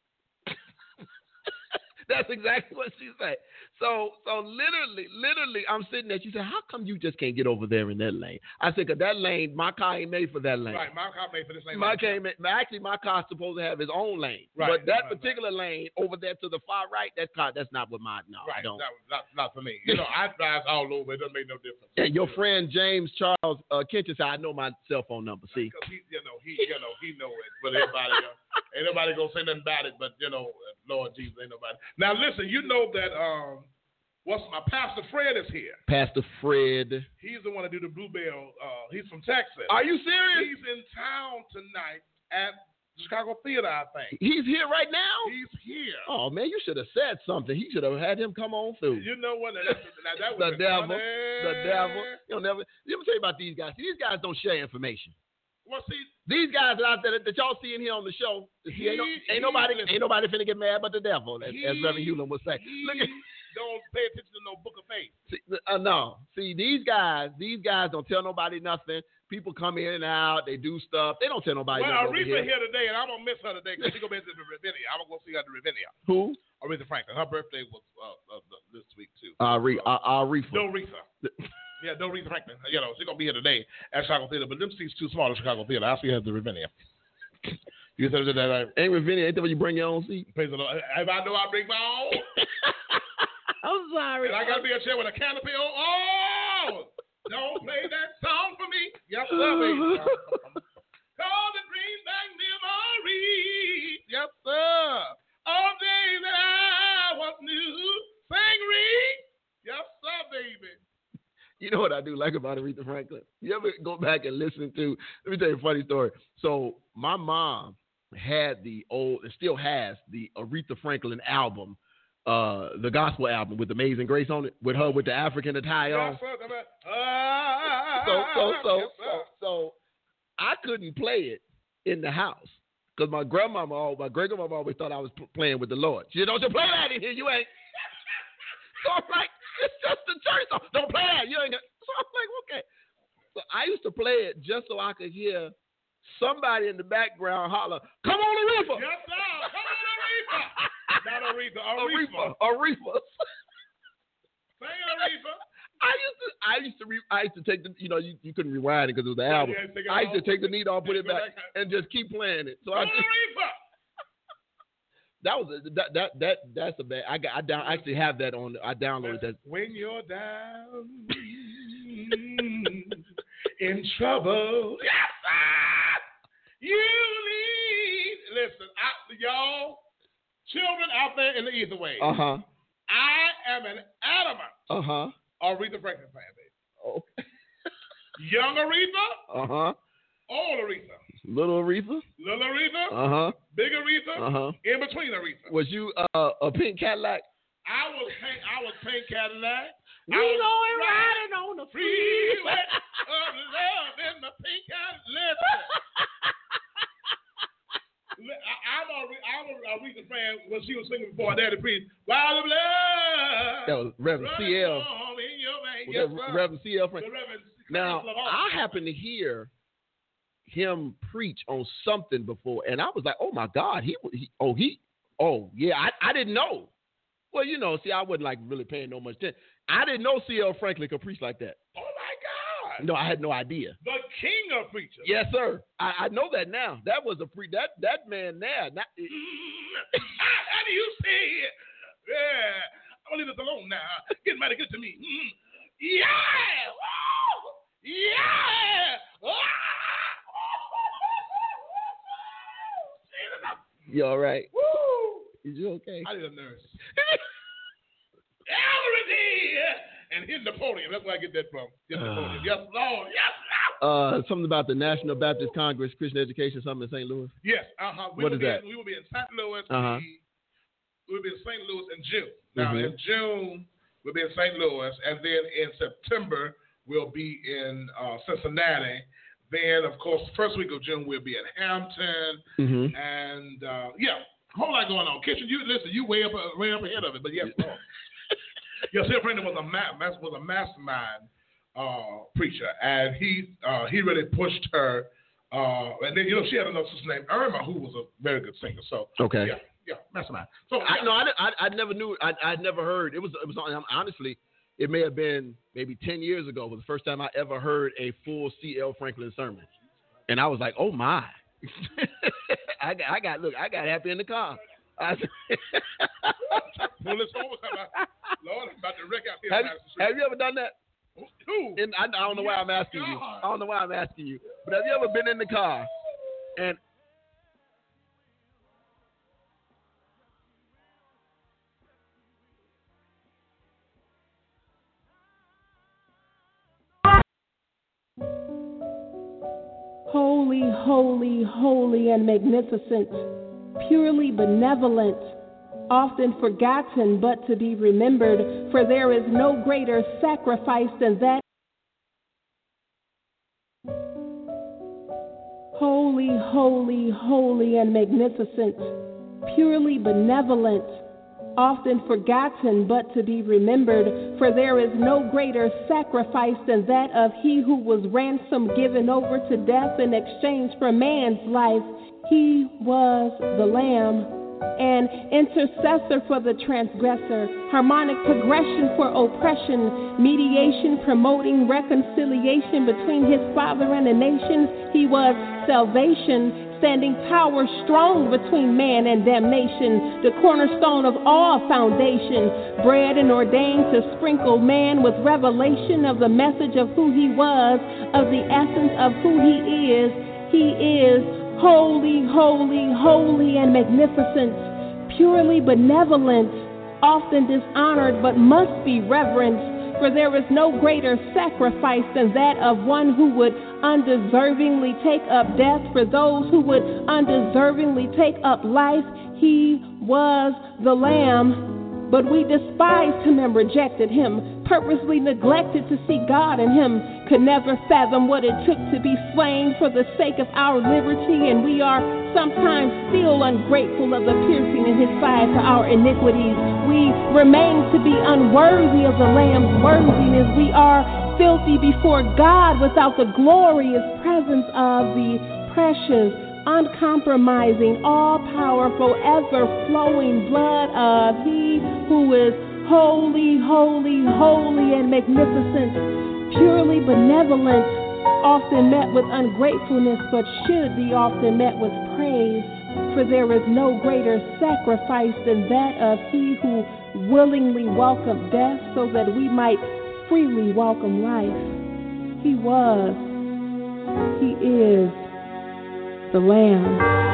That's exactly what she said. So, so literally, literally, I'm sitting there. She said, "How come you just can't get over there in that lane?" I said, "Cause that lane, my car ain't made for that lane. Right, my car made for this lane. My car, made, actually, my car's supposed to have its own lane. Right, but that right, particular right. lane over there to the far right, that car, that's not what mine. No, right, I don't. That, not, not for me. You know, I drive all over. It doesn't make no difference. And your friend James Charles uh, Kinch said, "I know my cell phone number." See, because he, you know, he, you know, he know it, but everybody, uh, ain't nobody gonna say nothing about it. But you know, Lord Jesus, ain't nobody. Now listen, you know that um. What's my Pastor Fred is here. Pastor Fred. He's the one to do the Bluebell. Uh, he's from Texas. Are you serious? He's in town tonight at the Chicago Theater, I think. He's here right now? He's here. Oh, man, you should have said something. He should have had him come on through. You know what? That, that, that was the devil. Funny. The devil. You'll never. Let me tell you about these guys. These guys don't share information. Well, see, these guys out there that, that y'all seeing here on the show, he, ain't, no, ain't nobody, ain't nobody finna get mad but the devil, as, he, as Reverend Hewlin would say. He, Look at, don't pay attention to no book of faith. See, uh, no, see these guys, these guys don't tell nobody nothing. People come in and out, they do stuff. They don't tell nobody. Well, nothing Aretha here. here today, and I'm gonna miss her today because she's gonna be at the Ravinia. I'm gonna go see her at the Ravinia. Who? Aretha Franklin. Her birthday was uh, uh, this week too. Ari, uh, Aretha. Doretha. Yeah, Doretha Franklin. You know, she's gonna be here today at Chicago Theater, but them seats too small at Chicago Theater. I'll see her at the Ravinia. You said that right? Ain't Ravinia? Ain't that when you bring your own seat? Praise the Lord. If I know I bring my own. I'm sorry. And I gotta be a chair with a canopy on. Oh, don't play that song for me. Yes, sir, baby. Call the bring back memories. Yes, sir. All days that I was new. Sing Reed. Yes, sir, baby. You know what I do like about Aretha Franklin? You ever go back and listen to, let me tell you a funny story. So my mom had the old, and still has the Aretha Franklin album, uh, the gospel album with Amazing Grace on it, with her with the African attire on. Yes, sir. Uh, so, so, so, yes, so, so I couldn't play it in the house because my grandmama, my great grandmama always thought I was p- playing with the Lord. She said, "Don't you play that in here? You ain't." So I'm like, it's just the church song. Don't play that. You ain't. So I'm like, okay. So I used to play it just so I could hear somebody in the background holler, "Come on, Aretha!" Yes, sir. Come on, Aretha. Not Aretha. Aretha. Aretha. Sing Aretha. I used to, I used to, re, I used to take the, you know, you, you couldn't rewind it because it was the album. Yeah, I used to take the needle off, put it back, and just keep playing it. So Come I on, just, Aretha. that was a, that that that that's a bad. I got I down I actually have that on. I downloaded that. When you're down in trouble, yes, sir, you need. Listen, I, y'all, children out there in the ether way. Uh huh. I am an adamant. Uh huh. Aretha Franklin fan, baby. Oh. Young Aretha. Uh huh. Old Aretha. Little Aretha. Little Aretha. Uh huh. Big Aretha. Uh huh. In between Aretha. Was you uh, a pink Cadillac? I was pink, I was pink Cadillac. We going riding on the freeway of love in the pink Cadillac. I, I'm a, I'm a, a recent fan when she was singing before Daddy Priest. While the blood. That was Reverend C L. Yes, Reverend C L. Frank. Reverend Now, I happened to hear him preach on something before, and I was like, "Oh my God, he, he oh he, oh yeah, I, I didn't know." Well, you know, see, I wasn't like really paying no much attention. I didn't know C L. Franklin could preach like that. Oh my God! No, I had no idea. The king of preachers. Yes, sir. I, I know that now. That was a pre that that man there. Not, mm, how do you say it? Yeah, I'm gonna leave this alone now. Getting ready to get to me. Mm. Yeah! Woo! Yeah! You all right? Woo! Is you okay? I need a nurse. Already! And hitting the podium. That's where I get that from. Get the podium. Yes, Lord. Yes, Lord. Uh, something about the National Baptist Congress Christian Education, something in Saint Louis? Yes. Uh-huh. We what is be that? In, we will be in Saint Louis. Uh-huh. We, we'll be in Saint Louis in June. Now, mm-hmm. in June, we'll be in Saint Louis. And then in September, we'll be in uh, Cincinnati. Then, of course, the first week of June, we'll be in Hampton. Mm-hmm. And, uh, yeah, a whole lot going on. Kitchen, you listen, you way up, way up ahead of it. But, yes, Lord. Your Sarah Franklin was a ma- was a mastermind uh, preacher, and he uh, he really pushed her. Uh, and then you know she had another sister named Irma who was a very good singer. So okay, yeah, yeah, mastermind. So I yeah. no, I, I I never knew. I I never heard. It was it was honestly, it may have been maybe ten years ago. It was the first time I ever heard a full C L. Franklin sermon, and I was like, oh my, I got I got look, I got happy in the car. I, well, it's almost about, Lord, I'm about to wreck out here. Have, have you ever done that? Who? And I, I don't know why I'm asking you. I don't know why I'm asking you. But have you ever been in the car and holy, holy, holy, and magnificent, purely benevolent, often forgotten but to be remembered, for there is no greater sacrifice than that. Holy, holy, holy, and magnificent, purely benevolent, often forgotten but to be remembered, for there is no greater sacrifice than that of he who was ransomed, given over to death in exchange for man's life. He was the Lamb, an intercessor for the transgressor, harmonic progression for oppression, mediation promoting reconciliation between his Father and the nations. He was salvation, standing power strong between man and damnation, the cornerstone of all foundation, bred and ordained to sprinkle man with revelation of the message of who he was, of the essence of who he is. He is holy, holy, holy, and magnificent, purely benevolent, often dishonored but must be reverenced, for there is no greater sacrifice than that of one who would undeservingly take up death for those who would undeservingly take up life. He was the Lamb, but we despised him and rejected him, purposely neglected to see God in him, could never fathom what it took to be slain for the sake of our liberty, and we are sometimes still ungrateful of the piercing in his side for our iniquities. We remain to be unworthy of the Lamb's worthiness. We are filthy before God without the glorious presence of the precious, uncompromising, all-powerful, ever-flowing blood of he who is holy, holy, holy, and magnificent, purely benevolent, often met with ungratefulness, but should be often met with praise, for there is no greater sacrifice than that of he who willingly welcomed death so that we might freely welcome life. He was, he is the Lamb.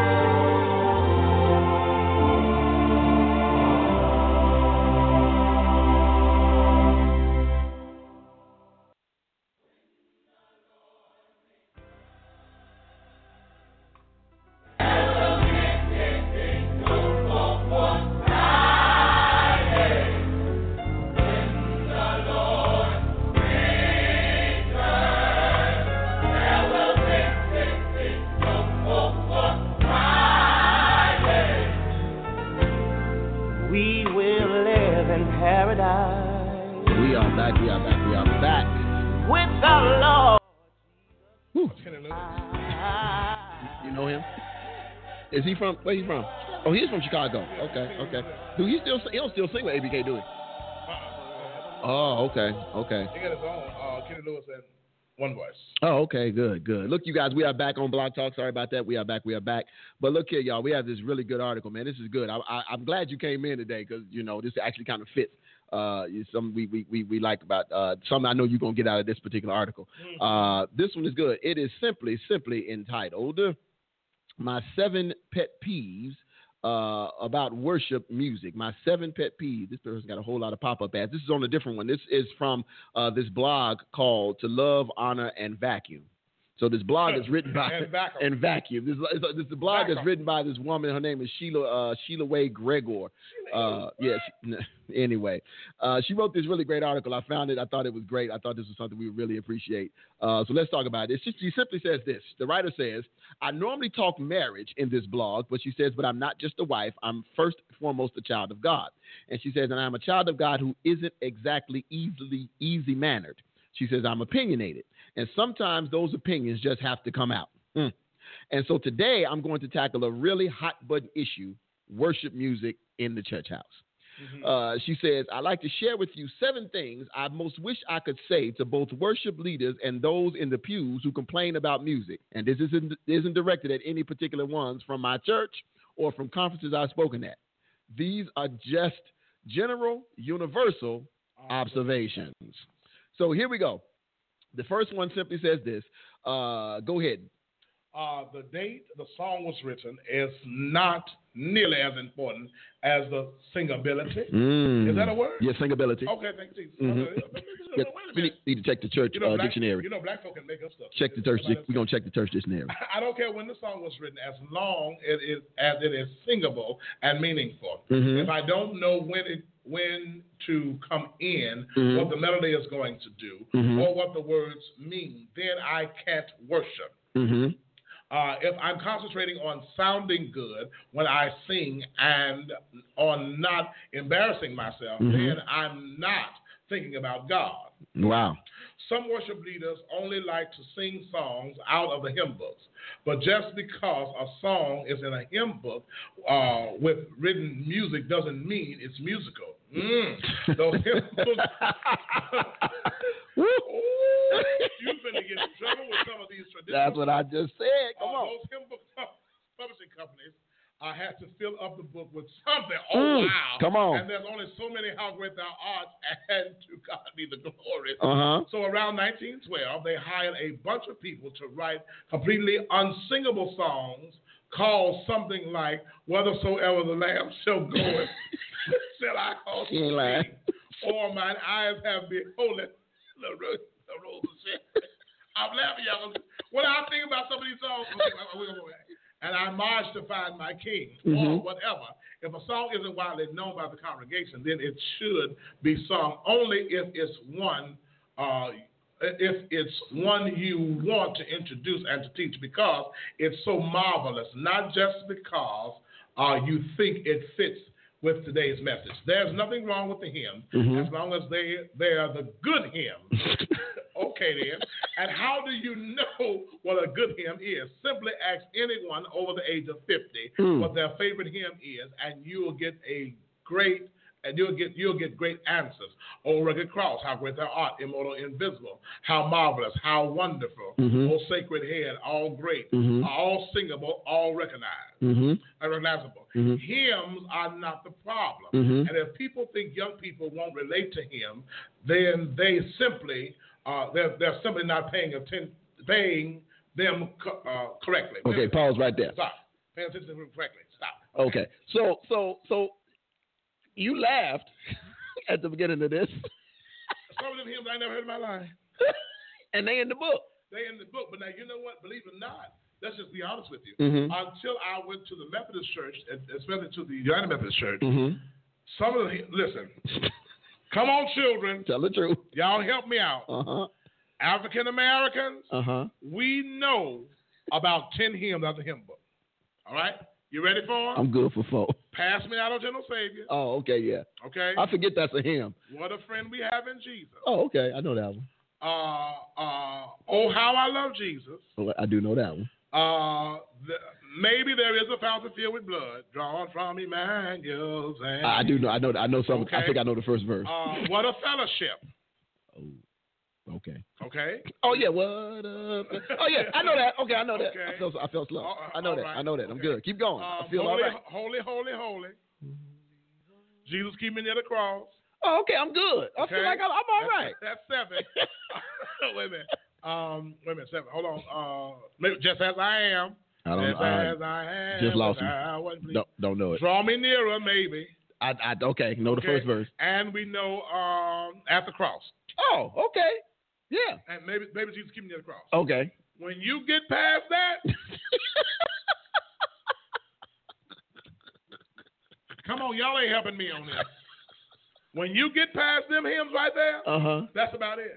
we will live in paradise. We are back, we are back, we are back. With the Lord. Whew. You know him? Is he from, where he from? Oh, he's from Chicago. Okay, okay. Do he still, he don't still sing with A B K, do he? Oh, okay, okay. He got his own, uh, Kenny Lewis and One Voice. Oh, okay, good, good. Look, you guys, we are back on Blog Talk. Sorry about that. We are back, we are back. But look here, y'all, we have this really good article, man. This is good. I, I, I'm glad you came in today because, you know, this actually kind of fits. Uh, some we, we, we, we like about uh, something I know you're going to get out of this particular article. Uh, this one is good. It is simply, simply entitled, My Seven Pet Peeves uh, About Worship Music. My Seven Pet Peeves. This person got a whole lot of pop-up ads. This is on a different one. This is from uh, this blog called To Love, Honor, and Vacuum. So this blog is written by and vacuum. and vacuum. This, this, this the blog Vacuum. is written by this woman. Her name is Sheila uh, Sheila Wade Gregor. Uh, yes. Anyway, uh, she wrote this really great article. I found it. I thought it was great. I thought this was something we would really appreciate. Uh, so let's talk about it. She, she simply says this. The writer says, "I normally talk marriage in this blog, but she says, but I'm not just a wife. I'm first and foremost a child of God." And she says, and I'm a child of God who isn't exactly easily easy mannered. She says, I'm opinionated. And sometimes those opinions just have to come out. Mm. And so today I'm going to tackle a really hot button issue, worship music in the church house. Mm-hmm. Uh, she says, I'd like to share with you seven things I most wish I could say to both worship leaders and those in the pews who complain about music. And this isn't, isn't directed at any particular ones from my church or from conferences I've spoken at. These are just general, universal observations. So here we go. The first one simply says this. Uh, go ahead. Uh, the date the song was written is not nearly as important as the singability. Mm. Is that a word? Yes, singability. Okay, thank you. Mm-hmm. Okay. Yep. We need, need to check the church you know, uh, black, dictionary. You know, black folk can make up stuff. Check the church. We're going to check the church dictionary. I don't care when the song was written, as long as it is, as it is singable and meaningful. Mm-hmm. If I don't know when it when to come in, mm-hmm. what the melody is going to do, mm-hmm. or what the words mean, then I can't worship. Mm-hmm. Uh, if I'm concentrating on sounding good when I sing and on not embarrassing myself, mm-hmm. then I'm not thinking about God. Wow. Some worship leaders only like to sing songs out of the hymn books. But just because a song is in a hymn book uh, with written music doesn't mean it's musical. Mm. Those hymn books. Oh, you're going to get in trouble with some of these traditional. That's what I just said. Come uh, on. Those hymn book publishing companies uh, have to fill up the book with something. Oh, mm. wow. Come on. And there's only so many how great thou art, and to God be the glory. Uh-huh. So around nineteen twelve, they hired a bunch of people to write completely unsingable songs called something like, Whithersoever the Lamb shall go, shall I call to sing, or mine eyes have beholden the rose of Sharon. I'm laughing, y'all. When I think about some of these songs, and I march to find my king, mm-hmm. or whatever, if a song isn't widely known by the congregation, then it should be sung only if it's one, uh, if it's one you want to introduce and to teach, because it's so marvelous, not just because uh, you think it fits with today's message. There's nothing wrong with the hymn, mm-hmm. as long as they they are the good hymns. Okay, then. And how do you know what a good hymn is? Simply ask anyone over the age of fifty mm. what their favorite hymn is, and you'll get a great and you'll get you'll get great answers. O rugged cross, how great thou art, immortal, invisible, how marvelous, how wonderful, mm-hmm. O sacred head, all great, mm-hmm. all singable, all recognized, mm-hmm. and recognizable. Mm-hmm. Hymns are not the problem. Mm-hmm. And if people think young people won't relate to him, then they simply uh, they're they're simply not paying attention, paying them co- uh, correctly. Okay, pause right there. Stop. Pay attention to them correctly. Stop. Okay. okay. So so so. You laughed at the beginning of this. Some of them hymns I never heard in my life. And they in the book. They in the book. But now, you know what? Believe it or not, let's just be honest with you. Mm-hmm. Until I went to the Methodist Church, especially to the United Methodist Church, mm-hmm. some of the, listen, come on, children. Tell the truth. Y'all help me out. Uh-huh. African Americans, uh-huh. we know about ten hymns out of the hymn book. All right? You ready for them? I'm good for four. Pass me not, O gentle Savior. Oh, okay, yeah. Okay. I forget that's a hymn. What a friend we have in Jesus. Oh, okay. I know that one. Uh, uh, oh, how I love Jesus. Oh, I do know that one. Uh, the, maybe there is a fountain filled with blood drawn from Emmanuel's hand. I, I do know. I know. I know something. Okay. I think I know the first verse. Uh, what a fellowship. Oh, okay. Okay. Oh yeah. What up? Oh yeah. I know that. Okay, I know that. Okay. I felt. I felt slow. Uh, I know that. right. I know that. I'm Okay. good. Keep going. Um, I feel holy, all right. holy, holy, holy. Jesus keep me near the cross. Oh, okay. I'm good. I Okay. feel like I'm, I'm all right. That's, that's seven. Wait a minute. Um, wait a minute. Seven. Hold on. Uh, maybe just as I am. I don't. Just I as I am. just lost me. me. Don't, don't know it. Draw me nearer, maybe. I, I okay. Know the Okay. first verse. And we know um, at the cross. Oh, okay. Yeah. And maybe maybe Jesus keep me near the cross. Okay. When you get past that, come on, y'all ain't helping me on this. When you get past them hymns right there, Uh huh. that's about it.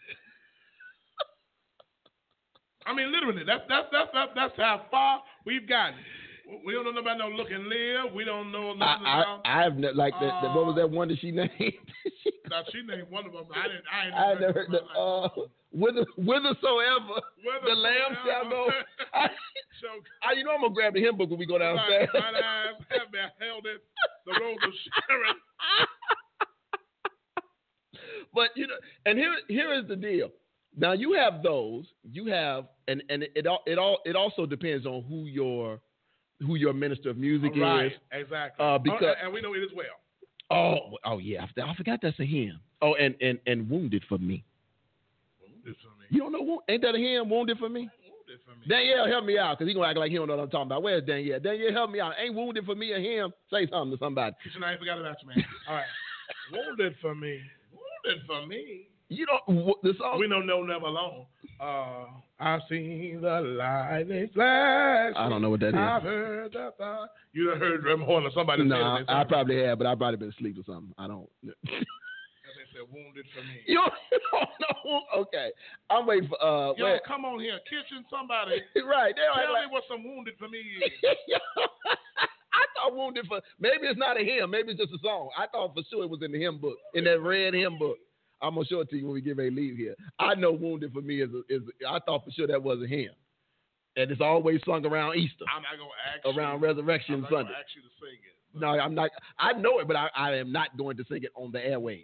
I mean, literally, that's that's that's that's, that's how far we've gotten. We don't know about no Look and Live. We don't know nothing I, about. I, I've ne- like that. Uh, what was that one that she named? Now she named one of them. I didn't. I ain't I never never heard the uh, whither, whithersoever the lamb shall go. I, So, I, you know I'm gonna grab the hymn book when we go downstairs. my eyes have beheld it, the rose of Sharon. But you know, and here here is the deal. Now you have those. You have, and and it, it all it all it also depends on who your who your minister of music Right, is. exactly. Uh, because oh, and we know it as well. oh oh yeah, I, I forgot that's a hymn. Oh, and and and wounded for me. Wounded for me. You don't know? Wo- Ain't that a hymn? Wounded for me. Wounded for me. Danielle, help me out, because he gonna act like he don't know what I'm talking about. Where's Danielle? Danielle, help me out. Ain't wounded for me a hymn? Say something to somebody. Kitchen, I ain't forgot about you, man. All right. Wounded for me. Wounded for me. You don't. wh- The song. We don't know never alone. Uh, I've seen the lightning flash. I don't know what that is. I've heard the thunder. You done heard Rem Horn or somebody No, say I, it. I probably have, but I probably been asleep or something. I don't. They said wounded for me. You don't, you don't know? Okay, I'm waiting for. Uh, Yo, wait. come on here, kitchen, somebody. Right. They don't Tell act me what some wounded for me is. like, I thought wounded for. Maybe it's not a hymn. Maybe it's just a song. I thought for sure it was in the hymn book, in that red hymn book. I'm gonna show it to you when we get ready to leave here. I know wounded for me is a, is. A, I thought for sure that was a hymn, and it's always sung around Easter, I'm not gonna ask you. around Resurrection I'm not Sunday. gonna ask you to sing it. No, I'm not. I know it, but I, I am not going to sing it on the airwaves.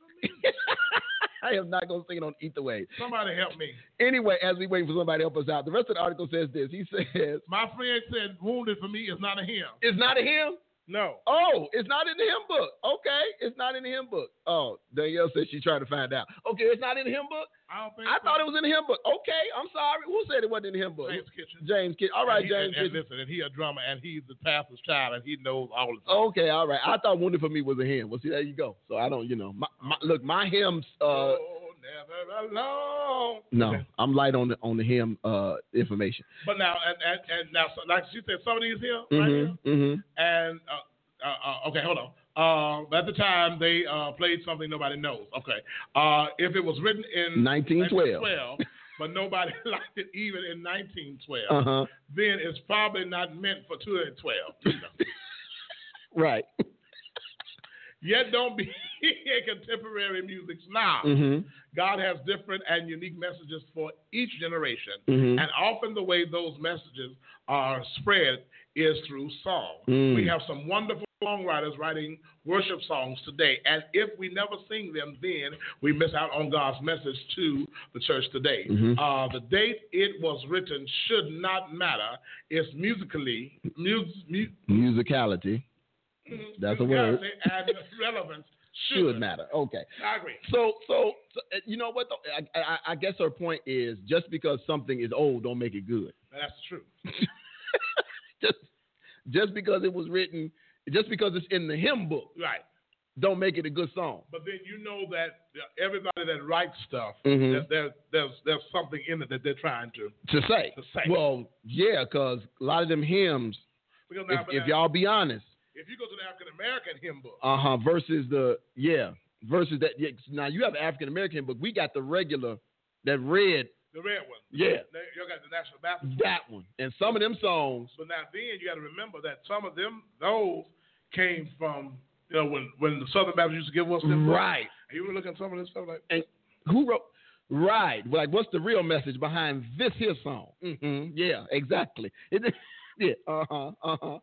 I am not going to sing it on ether waves. Somebody help me. Anyway, as we wait for somebody to help us out, the rest of the article says this. He says, My friend said wounded for me is not a hymn. it's not a hymn? No. Oh, it's not in the hymn book. Okay, it's not in the hymn book. Oh, Danielle said she's trying to find out. Okay, it's not in the hymn book? I don't think I so. thought it was in the hymn book. Okay, I'm sorry. Who said it wasn't in the hymn book? James Kitchen. James Kitchen. All right, and he, James and, and Kitchen. listen, and he a drummer, and he's the pastor's child, and he knows all the stuff. Okay, all right. I thought Wounded for Me was a hymn. Well, see, there you go. So I don't, you know, my, my, look, my hymns. Uh, oh, never alone. no, Okay. I'm light on the on the hymn uh, information. But now, and, and, and now, so, like she said, some of these here, right here, Mm-hmm. Mm-hmm. and uh, uh, uh, okay, hold on. Uh, at the time, they uh, played something nobody knows. Okay, uh, if it was written in nineteen twelve, but nobody liked it even in nineteen twelve, Uh-huh. then it's probably not meant for two thousand twelve. You know. Right. Yet don't be in contemporary music now. Mm-hmm. God has different and unique messages for each generation. Mhm. And often the way those messages are spread is through song. Mm. We have some wonderful songwriters writing worship songs today. And if we never sing them, then we miss out on God's message to the church today. Mhm. Uh, the date it was written should not matter. It's musically, mu- mu- Musicality. That's a word. And relevance should, Should matter. Okay. I agree. So, so, so uh, you know what? Though? I, I, I guess her point is just because something is old don't make it good. That's the truth. just, just because it was written, just because it's in the hymn book, Right. don't make it a good song. But then you know that everybody that writes stuff, Mhm. there, there, there's there's something in it that they're trying to. To say. To say. Well, yeah, because a lot of them hymns, Because if, now, if now, y'all be honest, if you go to the African American hymn book, uh huh, versus the yeah, versus that. Yeah, now you have African American book. We got the regular, that red, the red one, yeah, you got the National Baptist. that one. And some of them songs, But now then you got to remember that some of them those came from, you know, when, when the Southern Baptists used to give us them. Right. And you were looking at some of this stuff like, and who wrote? Right. Like, what's the real message behind this here song? Mm-hmm. Yeah, exactly. It, yeah. Uh huh. Uh huh.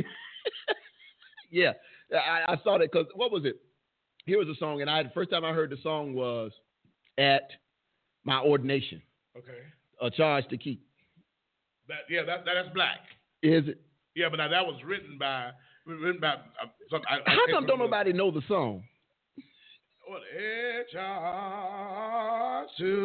Yeah. I, I saw that because what was it? Here was a song, and I the first time I heard the song was at my ordination. okay. A Charge to Keep. That yeah, that, that that's black. Is it? Yeah, but now that was written by written by. Uh, some, I, How I come don't nobody know the song? What a charge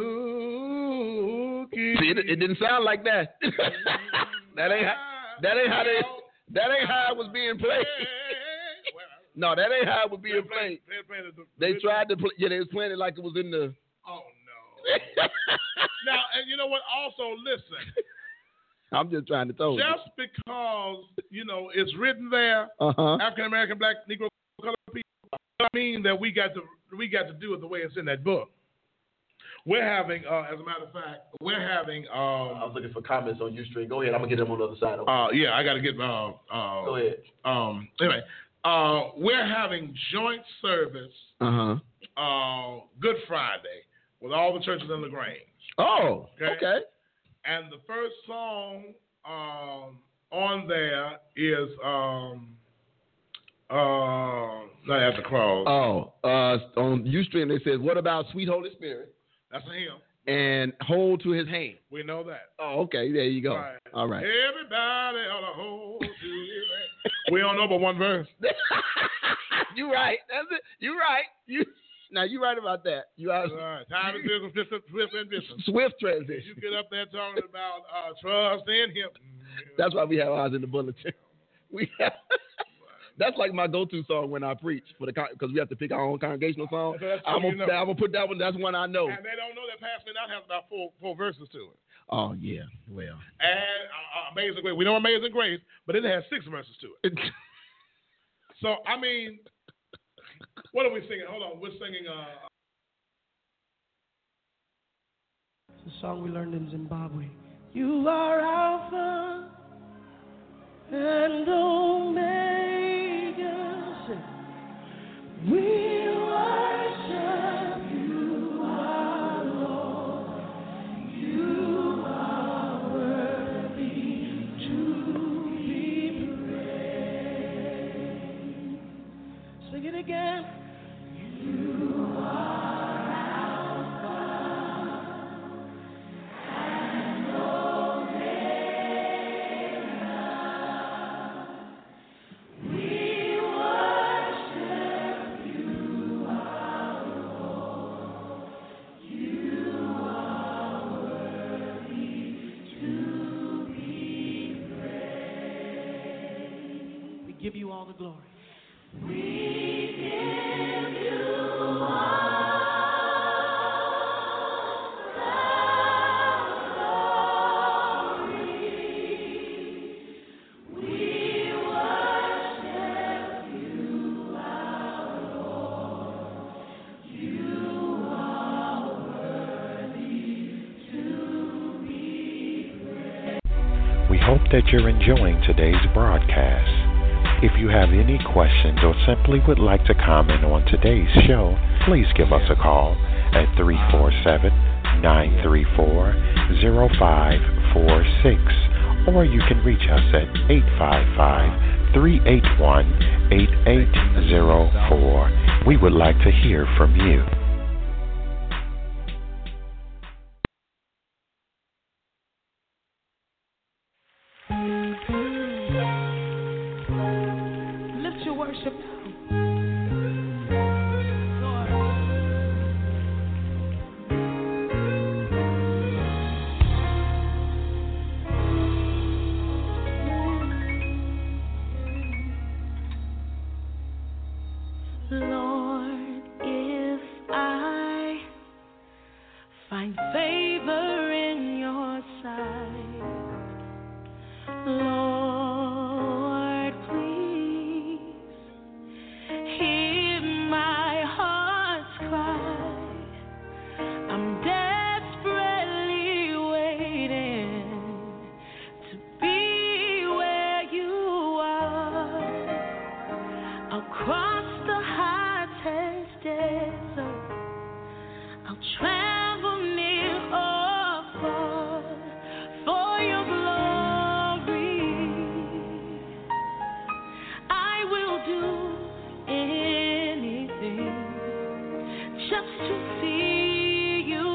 to keep. See, it, it didn't sound like that. that ain't how, that ain't how they that ain't how it was being played. No, that ain't how it was being played. They tried to play. Yeah, they was playing it like it was in the. Oh no. Now, and you know what? Also, listen. I'm just trying to tell you. Just because, you know, it's written there, uh-huh. African American, black, Negro, colored people, doesn't mean that we got to we got to do it the way it's in that book. We're having, uh, as a matter of fact, we're having. Um, I was looking for comments on Ustream. Go ahead. I'm gonna get them on the other side. Uh, yeah, I got to get. Uh, uh, Go ahead. Um, anyway, uh, we're having joint service. Uh-huh. Uh, Good Friday with all the churches in LaGrange. Oh. Okay. okay. And the first song um, on there is um, uh, not at the cross. Oh, uh, on Ustream they says, "What about Sweet Holy Spirit?" That's a hymn. And Hold to His Hand. We know that. Oh, okay. There you go. Right. All right. Everybody ought to hold to His hand. We don't know but one verse. You right. That's it. You right. You. Now, you're right about that. You are right. Time is business, business, swift and business. Swift transition. You get up there talking about uh, trust in Him. That's why we have ours in the bulletin. We have, that's like my go-to song when I preach for the because we have to pick our own congregational song. So I'm gonna, you know. I'm gonna put that one. That's one I know. And they don't know that Past Midnight has about four four verses to it. Oh yeah, well. And uh, Amazing Grace. We know Amazing Grace, but it has six verses to it. So I mean. What are we singing? Hold on, we're singing. Uh... It's a song we learned in Zimbabwe. You are Alpha and Omega. We worship you, our Lord. You are worthy to be praised. Sing it again. You are Alpha and Omega. We worship you, our Lord. You are worthy to be praised. We give you all the glory. We give you We hope that you're enjoying today's broadcast. If you have any questions or simply would like to comment on today's show, please give us a call at three four seven, nine three four, zero five four six, or you can reach us at eight five five, three eight one, eight eight zero four. We would like to hear from you. Lift your worship now. Lord, if I find favor in your sight, Lord, please hear my heart's cry. I'm desperately waiting to be where you are. desert. I'll travel near or far for your glory. I will do anything just to see you,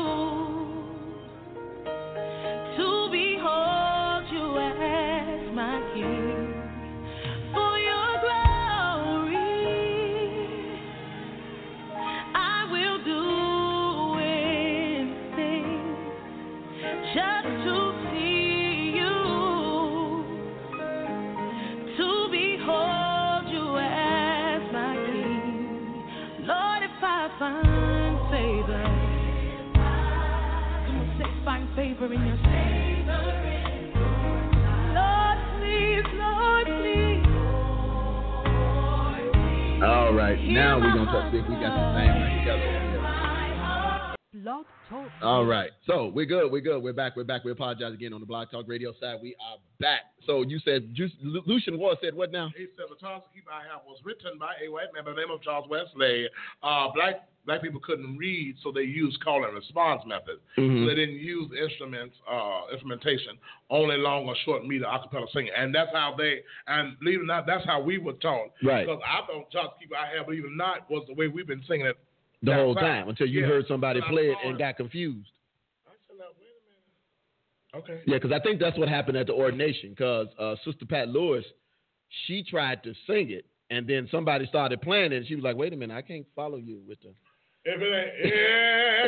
to behold you as my King. For your glory, I will do anything just to see you, to behold you as my King. Lord, if I find favor, come on, say find favor in your sight. Lord, please, Lord, please. All right, now we're gonna touch this. We got the thing right together. Blog Talk. All right, so we're good. We're good. We're back. We're back. We apologize again on the Blog Talk Radio side. We are back. So you said Ju- Lu- Lucian Ward said what now? He said the Charles Keeper I Have was written by a white man by the name of Charles Wesley. Uh, black black people couldn't read, so they used call and response method. Mhm. So they didn't use instruments, uh, instrumentation, only long or short meter acapella singing, and that's how they. And believe it or not, that's how we were taught. Right. Because I thought Charles Keeper I Have, believe it or not, was the way we've been singing it The whole outside. time until you Yeah. heard somebody So I play it saw and got confused. I said, now, wait a minute. Okay. Yeah, because I think that's what happened at the ordination. Because uh, Sister Pat Lewis, she tried to sing it, and then somebody started playing it, and she was like, "Wait a minute, I can't follow you with the." If it ain't, yeah,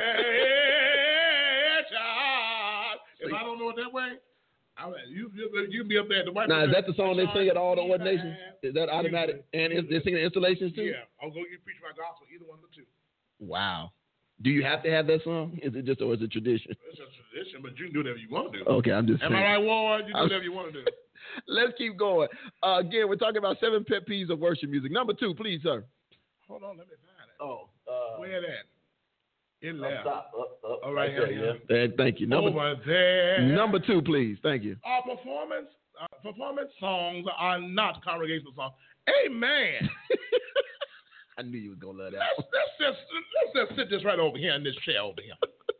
yeah, child. If I don't know it that way, I mean, you you you be up there at the white. Now, is that the song they sing at all the Yeah. ordinations? Is that automatic? And is they sing the installations too? Yeah, I'll go you preach my gospel, either one of the two. Wow. Do you have to have that song? Is it just or is it tradition? It's a tradition, but you can do whatever you want to do. Okay, I'm just Am saying. I right, Ward? You do I'm- whatever you want to do. Let's keep going. Uh, again, we're talking about seven pet peeves of worship music. Number two, please, sir. Hold on, let me find it. Oh, uh, Where that? It up left. top, up, up, All right, there, here, yeah. Uh, thank you. Number Over there. number two, please. Thank you. Our performance uh, performance songs are not congregational songs. Amen. I knew you was gonna love that. Let's, let's just let's just sit this right over here in this chair over here.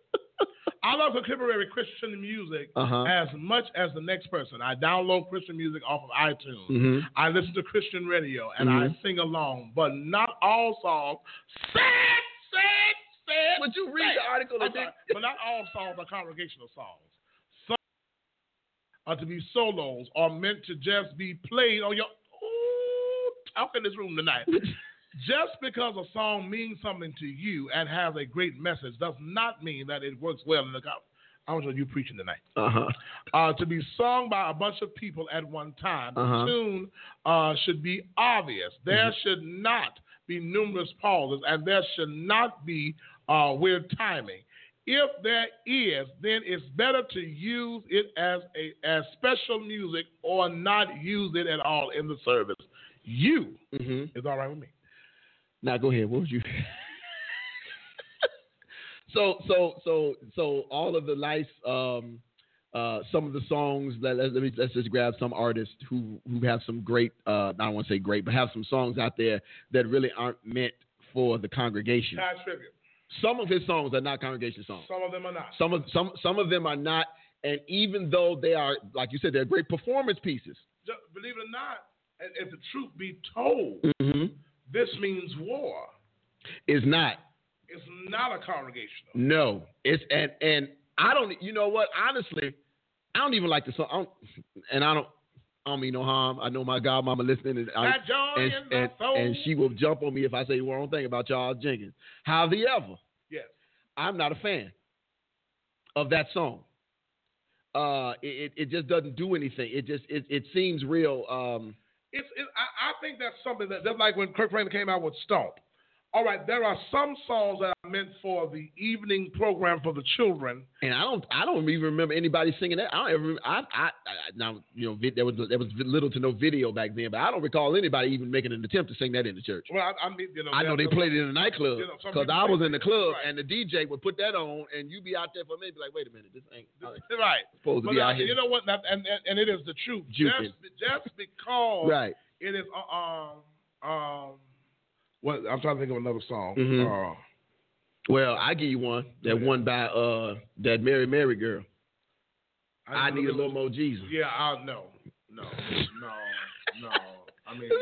I love contemporary Christian music Uh-huh. as much as the next person. I download Christian music off of iTunes. Mhm. I listen to Christian radio and Mhm. I sing along, but not all songs. Sad, sad, sad. Would you read sad. the article? I'm and then- sorry, but not all songs are congregational songs. Some are to be solos or meant to just be played on your. Ooh, talk in this room tonight. Just because a song means something to you and has a great message does not mean that it works well in the con- I want you preaching tonight. Uh-huh. Uh, to be sung by a bunch of people at one time, the Uh-huh. tune uh, should be obvious. There Mhm. should not be numerous pauses, and there should not be uh, weird timing. If there is, then it's better to use it as a as special music or not use it at all in the service. You Mhm. is all right with me. Now go ahead. What was you? so so so so all of the nice um uh some of the songs. Let, let, let me let's just grab some artists who who have some great uh I don't want to say great, but have some songs out there that really aren't meant for the congregation. Ty Tribbett. Some of his songs are not congregation songs. Some of them are not. Some of some some of them are not, and even though they are, like you said, they're great performance pieces. Just, believe it or not, and if the truth be told, Mm-hmm. this means war. Is not. It's not a congregational. No, it's and and I don't. You know what? Honestly, I don't even like the song. I don't, and I don't. I don't mean no harm. I know my godmama listening, and I, That joy and, in my and, soul. and she will jump on me if I say the wrong thing about Charles Jenkins. However, Yes. I'm not a fan of that song. Uh, it, it just doesn't do anything. It just it, it seems real. Um, It's. It, I, I think that's something that just like when Kirk Franklin came out with Stomp. All right, there are some songs that are meant for the evening program for the children. And I don't, I don't even remember anybody singing that. I don't ever. I, I, I now you know vi- there was there was little to no video back then, but I don't recall anybody even making an attempt to sing that in the church. Well, I, I mean, you know, I know they there- played it in a nightclub you know, some because people I was play in the it, club right. and the D J would put that on, and you be out there for a minute, be like, wait a minute, this ain't Right. supposed to But be uh, out here. you know what? That, and, and and it is the truth. Juking. Just just because Right. it is uh, um um what I'm trying to think of another song. Mm-hmm. Uh, well, I give you one. That yeah. one by uh that Mary Mary girl. I, I need a little more Jesus. Yeah, I no, no, no, no. I mean,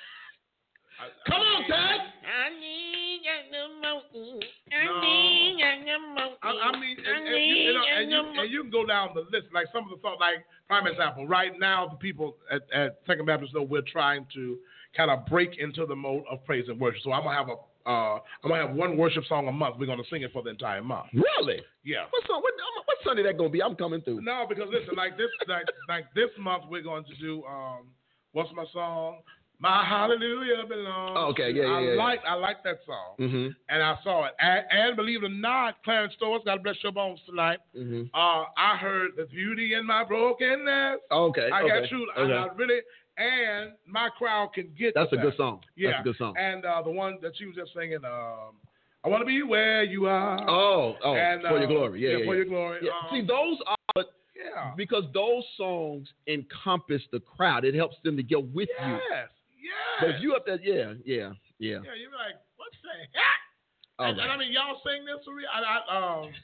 I, come I on, mean, Taz. I need a more. I No. need a more. I, I mean, and, and, you, you know, and, you, and you can go down the list. Like some of the songs, like prime example. Right now, the people at, at Second Baptist know we're trying to kind of break into the mode of praise and worship. So I'm gonna have a, uh, I'm gonna have one worship song a month. We're gonna sing it for the entire month. Really? Yeah. What song? What, what Sunday that gonna be? I'm coming through. No, because listen, like this, like like this month we're going to do. Um, what's my song? My hallelujah belongs. Oh, okay, yeah, yeah, I yeah. like I like that song, Mm-hmm. and I saw it. And, and believe it or not, Clarence Stores, God bless your bones tonight. Mm-hmm. Uh, I heard the beauty in my brokenness. Okay, I okay, got you. okay. I, I really, and my crowd can get. That's a that. good song. Yeah, That's a good song. And uh, the one that she was just singing, um, I want to be where you are. Oh, oh, and, for uh, your glory. Yeah, yeah, yeah for yeah. your glory. Yeah. Um, See, those are yeah. because those songs encompass the crowd. It helps them to get with yes. you. Yes. But if you up there, yeah, yeah, yeah. Yeah, you're like, what's that? All and, right. and I mean, y'all sing this for real? I, I, um,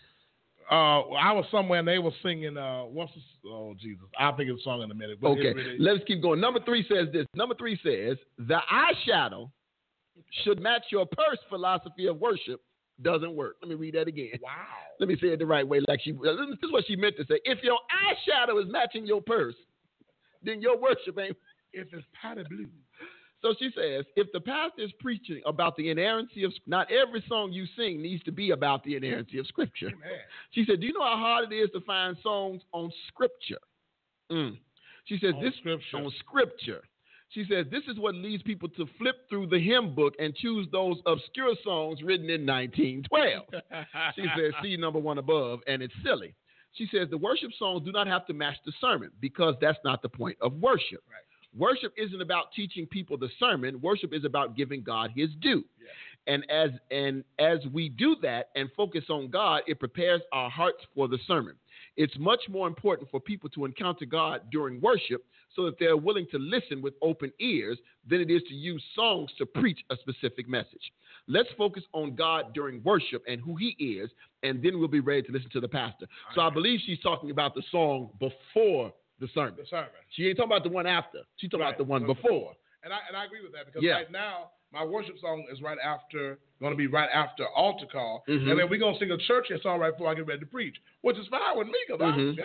uh, I was somewhere and they were singing, uh, what's this? Oh, Jesus. I'll think of the song in a minute. But Okay, really, let's keep going. Number three says this. Number three says, the eyeshadow should match your purse philosophy of worship doesn't work. Let me read that again. Wow. Let me say it the right way. Like she, this is what she meant to say. If your eyeshadow is matching your purse, then your worship ain't. If it's powder blue. So she says, if the pastor is preaching about the inerrancy of, not every song you sing needs to be about the inerrancy of Scripture. Amen. She said, do you know how hard it is to find songs on Scripture? Mm. She says, On this Scripture. on Scripture. She says, this is what leads people to flip through the hymn book and choose those obscure songs written in nineteen twelve. She says, see number one above, and it's silly. She says, the worship songs do not have to match the sermon because that's not the point of worship. Right. Worship isn't about teaching people the sermon. Worship is about giving God his due. Yeah. And as and as we do that and focus on God, it prepares our hearts for the sermon. It's much more important for people to encounter God during worship so that they're willing to listen with open ears than it is to use songs to preach a specific message. Let's focus on God during worship and who he is, and then we'll be ready to listen to the pastor. All so right. I believe she's talking about the song before the sermon. The sermon. She ain't talking about the one after. She's talking right. about the one before. before. And I and I agree with that because yeah. right now my worship song is right after, going to be right after altar call, mm-hmm. and then we're going to sing a church song right before I get ready to preach, which is fine with me because mm-hmm.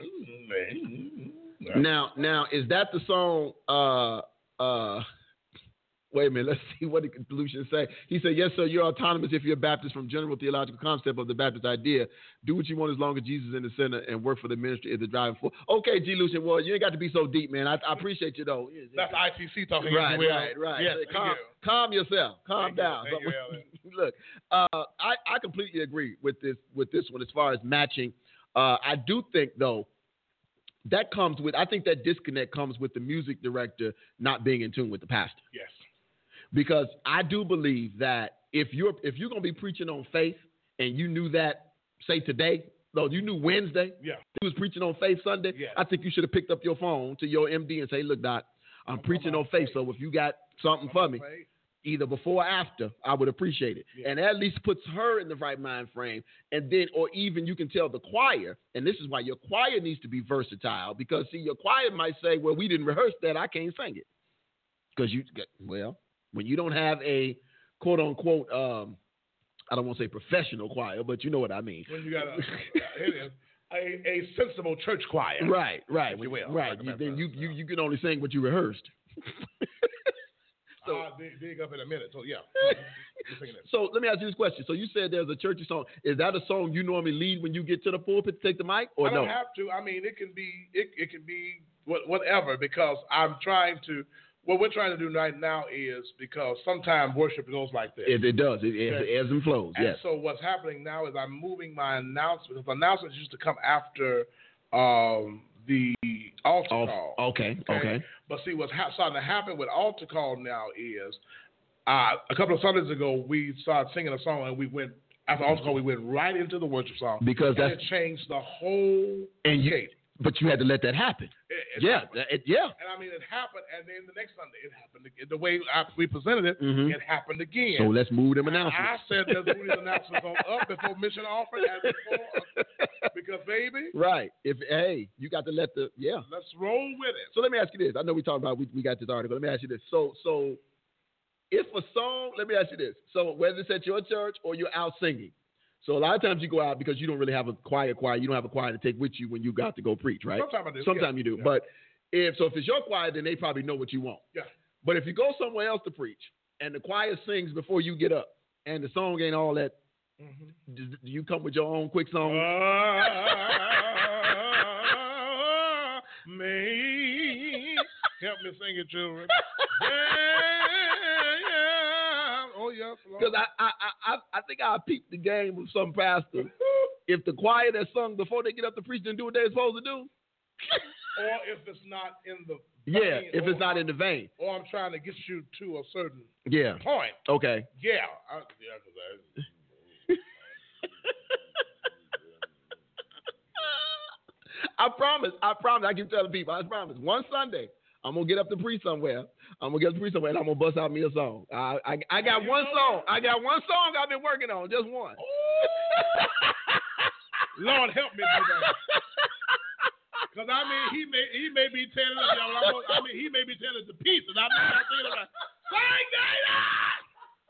I, you know. Now, now is that the song? Uh, uh, wait a minute. Let's see what the conclusion say. He said, "Yes, sir. You're autonomous if you're a Baptist from general theological concept of the Baptist idea. Do what you want as long as Jesus is in the center and work for the ministry is the driving force." Okay, G. Lucian. Well, you ain't got to be so deep, man. I, I appreciate you though. That's I T C talking. Right, well. right, right. Yes, calm, calm yourself. Calm thank down. You, you, Look, uh, I, I completely agree with this with this one as far as matching. Uh, I do think though. That comes with, I think that disconnect comes with the music director not being in tune with the pastor. Yes. Because I do believe that if you're if you're gonna be preaching on faith and you knew that, say today, though you knew Wednesday, yeah, he was preaching on faith Sunday, yes. I think you should have picked up your phone to your M D and say, look, Doc, I'm, I'm preaching on faith, faith, so if you got something I'm for me, faith. Either before or after, I would appreciate it. Yeah. And at least puts her in the right mind frame. And then, or even you can tell the choir, and this is why your choir needs to be versatile, because see, your choir might say, well, we didn't rehearse that, I can't sing it. Because you, well, when you don't have a quote unquote, um, I don't want to say professional choir, but you know what I mean. When you got a, a, a sensible church choir. Right, right. If you will. Right. You, then you, you, you can only sing what you rehearsed. So, I'll dig, dig up in a minute. So, yeah. So, let me ask you this question. So, you said there's a churchy song. Is that a song you normally lead when you get to the pulpit to take the mic, or I don't no? have to. I mean, it can be it, it can be whatever, because I'm trying to, what we're trying to do right now is, because sometimes worship goes like this. It, it does. It, it, it ebbs and flows, and yes. So, what's happening now is I'm moving my announcements. The announcements used to come after um, the altar oh, call. Okay, okay, okay. But see, what's ha- starting to happen with altar call now is, uh, a couple of Sundays ago, we started singing a song, and we went, after altar call, we went right into the worship song. Because and that's, it changed the whole and you, shape. But you had to let that happen. It, it yeah, happened. it, yeah. And I mean, it happened, and then the next Sunday, it happened. The way I, we presented it, mm-hmm. it happened again. So let's move them and announcements. I said let's move these announcements on up before mission offering and before, because baby. Right. If hey, you got to let the yeah. Let's roll with it. So let me ask you this. I know we talked about we we got this article. Let me ask you this. So so, if a song, let me ask you this. So whether it's at your church or you're out singing. So a lot of times you go out because you don't really have a choir choir. You don't have a choir to take with you when you got to go preach, right? Sometimes I do. Sometimes yeah. you do. Yeah. But if so, if it's your choir, then they probably know what you want. Yeah. But if you go somewhere else to preach and the choir sings before you get up and the song ain't all that, mm-hmm. do, do you come with your own quick song? Uh, me, help me sing it, children. Oh, yes, because I, I I I think I peeped the game with some pastor. If the choir that sung before they get up to preach didn't do what they're supposed to do, or if it's not in the yeah, vein, if it's not in the vein, or I'm trying to get you to a certain yeah point. Okay. Yeah. I, yeah, because I. I promise. I promise. I keep telling people. I promise. One Sunday, I'm gonna get up to preach somewhere. I'm gonna get up to preach somewhere, and I'm gonna bust out me a song. I I, I got you one know song. that? I got one song I've been working on. Just one. Lord help me do that. Because I mean, he may he may be telling us. I mean, he may be telling us the piece, and I'm not thinking about. Sing that!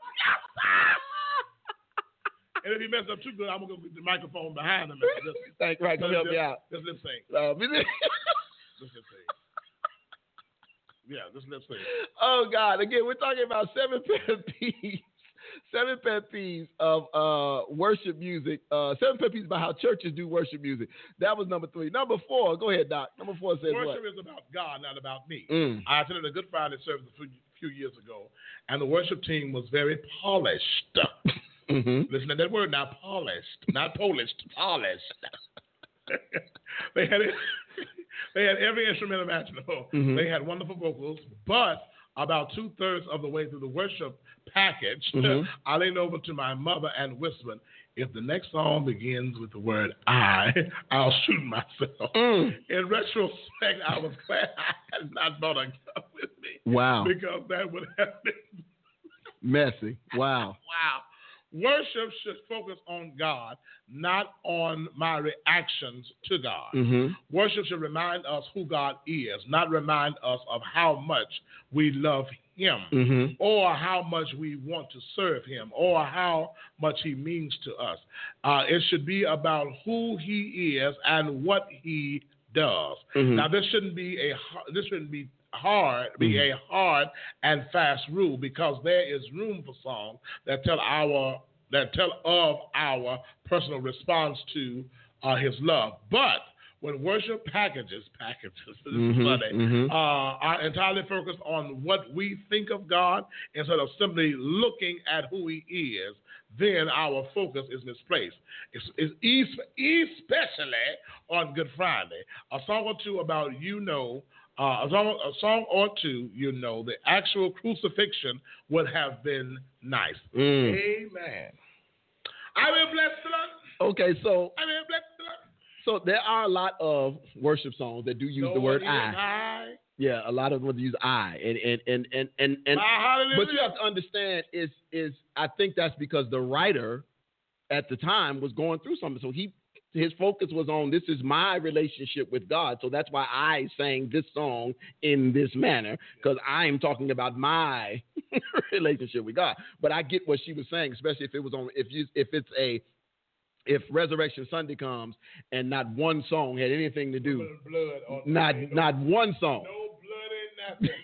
And if he messes up too good, I'm gonna go get the microphone behind him. And just, Thank right, come help me out. Just lip sync. Uh, just lip sync. Yeah, just lip sync. Oh God! Again, we're talking about seven pet peeves. Seven pet peeves of uh, worship music. Uh, seven pet peeves about how churches do worship music. That was number three. Number four. Go ahead, Doc. Number four says worship what? is about God, not about me. Mm. I attended a Good Friday service a few, few years ago, and the worship team was very polished. Mm-hmm. Listen to that word now, polished, not polished, polished. they had it. They had every instrument imaginable. Mm-hmm. They had wonderful vocals, but about two thirds of the way through the worship package, mm-hmm. I leaned over to my mother and whispered, "If the next song begins with the word I, I'll shoot myself." Mm. In retrospect, I was glad I had not brought a gun with me. Wow. Because that would have been messy. Wow. Wow. Worship should focus on God, not on my reactions to God. Mm-hmm. Worship should remind us who God is, not remind us of how much we love Him, mm-hmm. or how much we want to serve Him, or how much He means to us. Uh, it should be about who He is and what He does. Mm-hmm. Now, this shouldn't be a this shouldn't be hard, be mm-hmm. a hard and fast rule, because there is room for songs that tell our that tell of our personal response to uh, His love. But when worship packages packages mm-hmm. Sunday, mm-hmm. uh, are entirely focused on what we think of God instead of simply looking at who He is, then our focus is misplaced. It's, it's especially on Good Friday. A song or two about you know. Uh, a, song, a song or two, you know, the actual crucifixion would have been nice. Mm. Amen. I will bless the Lord. Okay, so I will bless the Lord. So there are a lot of worship songs that do use no the word I. I. Yeah, a lot of them use I, and and and and and, and but you have to understand is is I think that's because the writer at the time was going through something, so he. His focus was on this is my relationship with God. So that's why I sang this song in this manner, because I'm talking about my relationship with God. But I get what she was saying, especially if it was on if you if it's a if Resurrection Sunday comes and not one song had anything to do, blood on not no, not one song. No blood in nothing.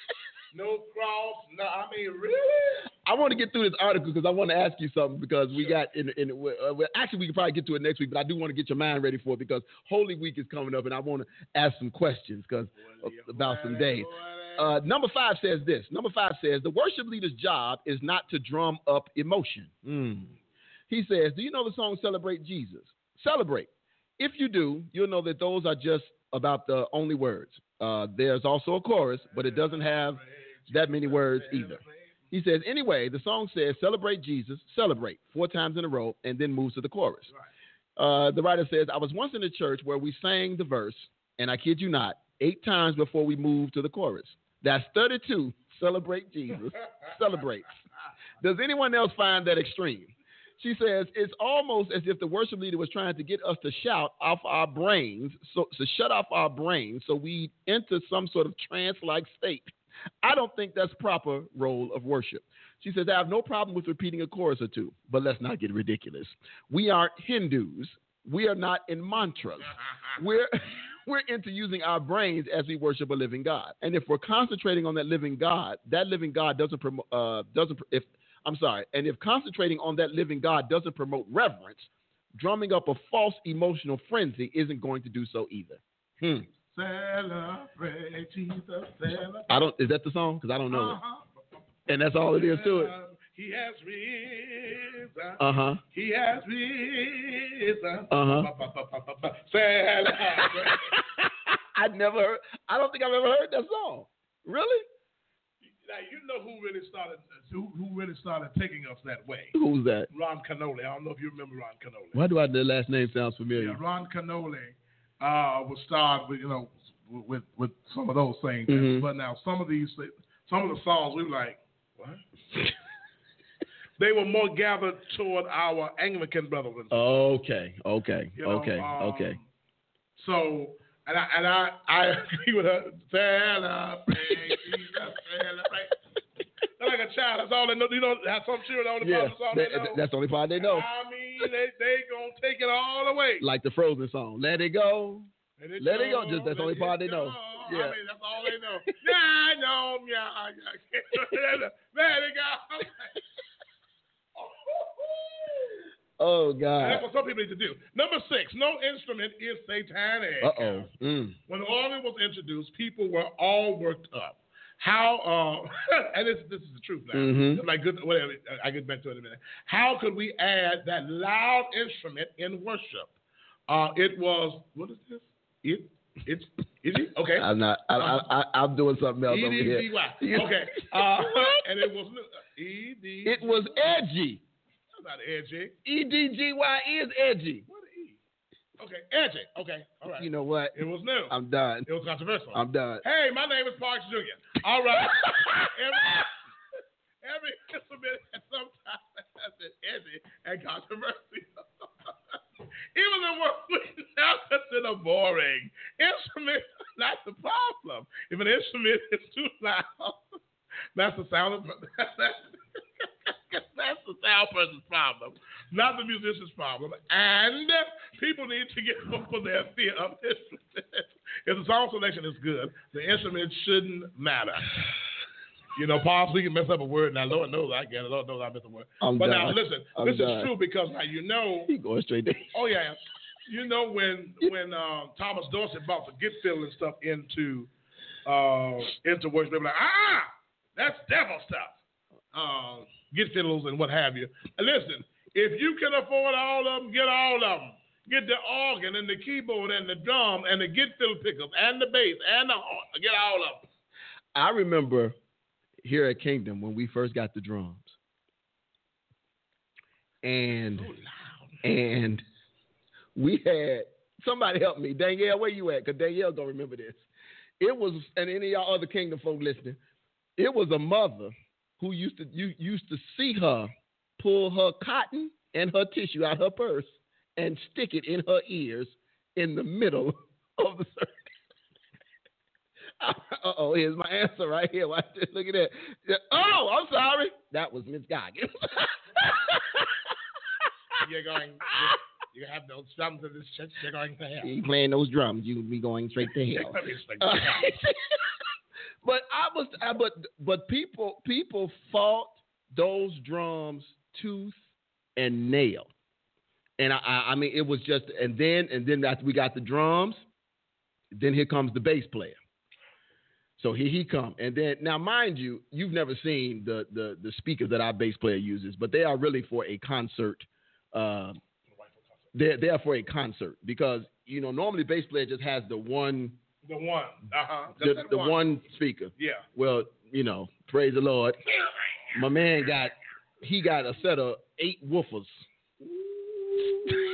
No cross. No, I mean, really? I want to get through this article because I want to ask you something, because we got in, in uh, well, actually we can probably get to it next week, but I do want to get your mind ready for it because Holy Week is coming up and I want to ask some questions because uh, about some days. Uh, number five says this. Number five says the worship leader's job is not to drum up emotion. Mm. He says, do you know the song Celebrate Jesus? Celebrate. If you do, you'll know that those are just about the only words. Uh, there's also a chorus, but it doesn't have that many words either. He says, anyway, the song says, celebrate Jesus, celebrate, four times in a row, and then moves to the chorus. Uh, the writer says, I was once in a church where we sang the verse, and I kid you not, eight times before we moved to the chorus. That's thirty-two. Celebrate Jesus. Celebrates. Does anyone else find that extreme? She says, it's almost as if the worship leader was trying to get us to shout off our brains, so to shut off our brains so we enter some sort of trance-like state. I don't think that's proper role of worship. She says, I have no problem with repeating a chorus or two, but let's not get ridiculous. We aren't Hindus. We are not in mantras. We're we're into using our brains as we worship a living God. And if we're concentrating on that living God, that living God doesn't promote. Uh, doesn't if I'm sorry. And if concentrating on that living God doesn't promote reverence, drumming up a false emotional frenzy isn't going to do so either. Hmm. Celebrate Jesus. Celebrate. I don't. Is that the song? Because I don't know uh-huh. it. And that's all it is to it. He has risen. Uh huh. He has risen. Uh huh. I never heard. I don't think I've ever heard that song. Really? Now you know who really started who, who really started taking us that way. Who's that? Ron Canole. I don't know if you remember Ron Canole. Why do I the last name sounds familiar? Yeah, Ron Canole uh, was started with you know with with some of those things. Mm-hmm. But now some of these some of the songs we were like, what? They were more gathered toward our Anglican brothers. Okay, okay, you know, okay, um, okay. So, and I and I, I agree with her. Celebrate, Jesus, celebrate. They're like a child. That's all they know. You know, have some children on the yeah, that's all that, they know. That's the only part they know. I mean, they they gonna take it all away. Like the Frozen song, "Let It Go." Let it, let go. it go. Just that's the only part they know. Yeah. I mean, that's all they know. Yeah, I know. Yeah, yeah. Let it go. Oh, God. And that's what some people need to do. Number six, no instrument is satanic. Uh-oh. Mm. When the organ was introduced, people were all worked up. How, uh, and this, this is the truth now. Mm-hmm. Like good, whatever, I get back to it in a minute. How could we add that loud instrument in worship? Uh, it was, what is this? It, it's, is it? Okay. I'm not, I, I, I, I'm doing something else over here. E D D Y. Okay. Uh, and it was, E D. It was edgy. Not edgy. E D G Y is edgy. What E? Okay, edgy. Okay, all right. You know what? It was new. I'm done. It was controversial. I'm done. Hey, my name is Parks Junior All right. every, every instrument at some time has been edgy and controversial. Even the word we now consider boring. Instrument, not the problem. If an instrument is too loud, that's the sound of that's the sound person's problem, not the musician's problem. And people need to get over their fear of instruments. If the song selection is good, the instrument shouldn't matter. You know, Paul, we can mess up a word. Now, Lord knows I get it. Lord knows I miss a word. I'm but done. now, listen, I'm this done. is true because now you know. He going straight there. Oh, yeah. You know when when uh, Thomas Dorset brought the get fill and stuff into uh, into worship, they were like, ah, that's devil stuff. Uh, get fiddles and what have you. And listen, if you can afford all of them, get all of them. Get the organ and the keyboard and the drum and the get fiddle pickup and the bass and the horn. Get all of them. I remember here at Kingdom when we first got the drums. And so and we had somebody help me. Danielle, where you at? Because Danielle don't remember this. It was, and any of y'all other Kingdom folk listening, it was a mother who used to you used to see her pull her cotton and her tissue out her purse and stick it in her ears in the middle of the service. Uh-oh, here's my answer right here. Watch this. Look at that. Oh, I'm sorry. That was Miss Goggins. You're going, you have those drums in this church, you're going to hell. You playing those drums, you be going straight to hell. uh, but I was, I, but but people people fought those drums tooth and nail, and I, I I mean it was just, and then and then after we got the drums, then here comes the bass player. So here he come, and then now mind you, you've never seen the the the speakers that our bass player uses, but they are really for a concert. Uh, they're there for a concert because you know normally bass player just has the one. The one, uh-huh. The, the one. one speaker. Yeah. Well, you know, praise the Lord. My man got, he got a set of eight woofers.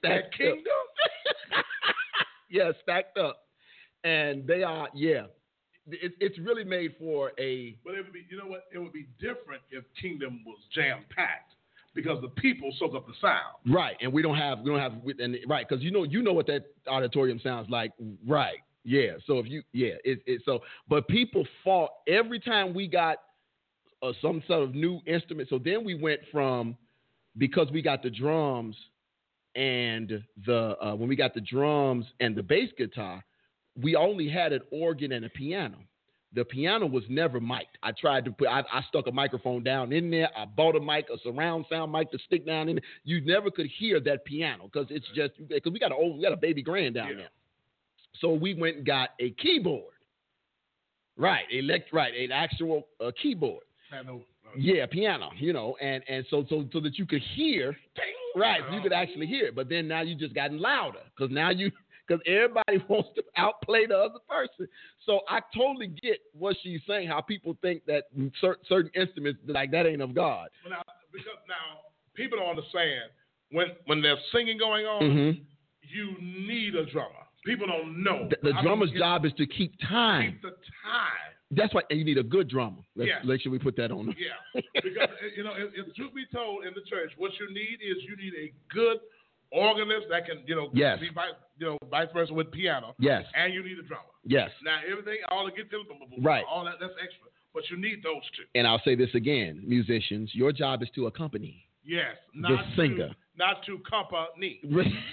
stacked Kingdom? Yeah, stacked up. And they are, yeah. It, it's really made for a. But it would be, you know what? It would be different if Kingdom was jam packed because the people soak up the sound. Right, and we don't have, we don't have, and right, because you know, you know what that auditorium sounds like, right? Yeah. So if you, yeah, it, it so, but people fought every time we got uh, some sort of new instrument. So then we went from, because we got the drums and the uh, when we got the drums and the bass guitar, we only had an organ and a piano. The piano was never mic'd. I tried to put, I, I stuck a microphone down in there. I bought a mic, a surround sound mic to stick down in there. You never could hear that piano because it's just, because we got a old, we got a baby grand down yeah. there. So we went and got a keyboard. Right, elect, right, an actual uh, keyboard. Piano. Yeah, piano, you know, and, and so, so so that you could hear, right, so you could actually hear it. But then now you just gotten louder because now you, because everybody wants to outplay the other person. So I totally get what she's saying, how people think that certain, certain instruments, like that ain't of God. Well, now, because now people don't understand, when, when there's singing going on, mm-hmm. you need a drummer. People don't know. The, the I drummer's mean, job is to keep time. Keep the time. That's why, and you need a good drummer. Let's, yes. Make sure we put that on. Yeah, because, you know, if, if truth be told, in the church, what you need is you need a good organist that can, you know, yes. be vice, you know, vice versa with piano. Yes. And you need a drummer. Yes. Now, everything, all the guitar, right. all that, that's extra. But you need those two. And I'll say this again, musicians, your job is to accompany. Yes. The not singer. To, not to accompany.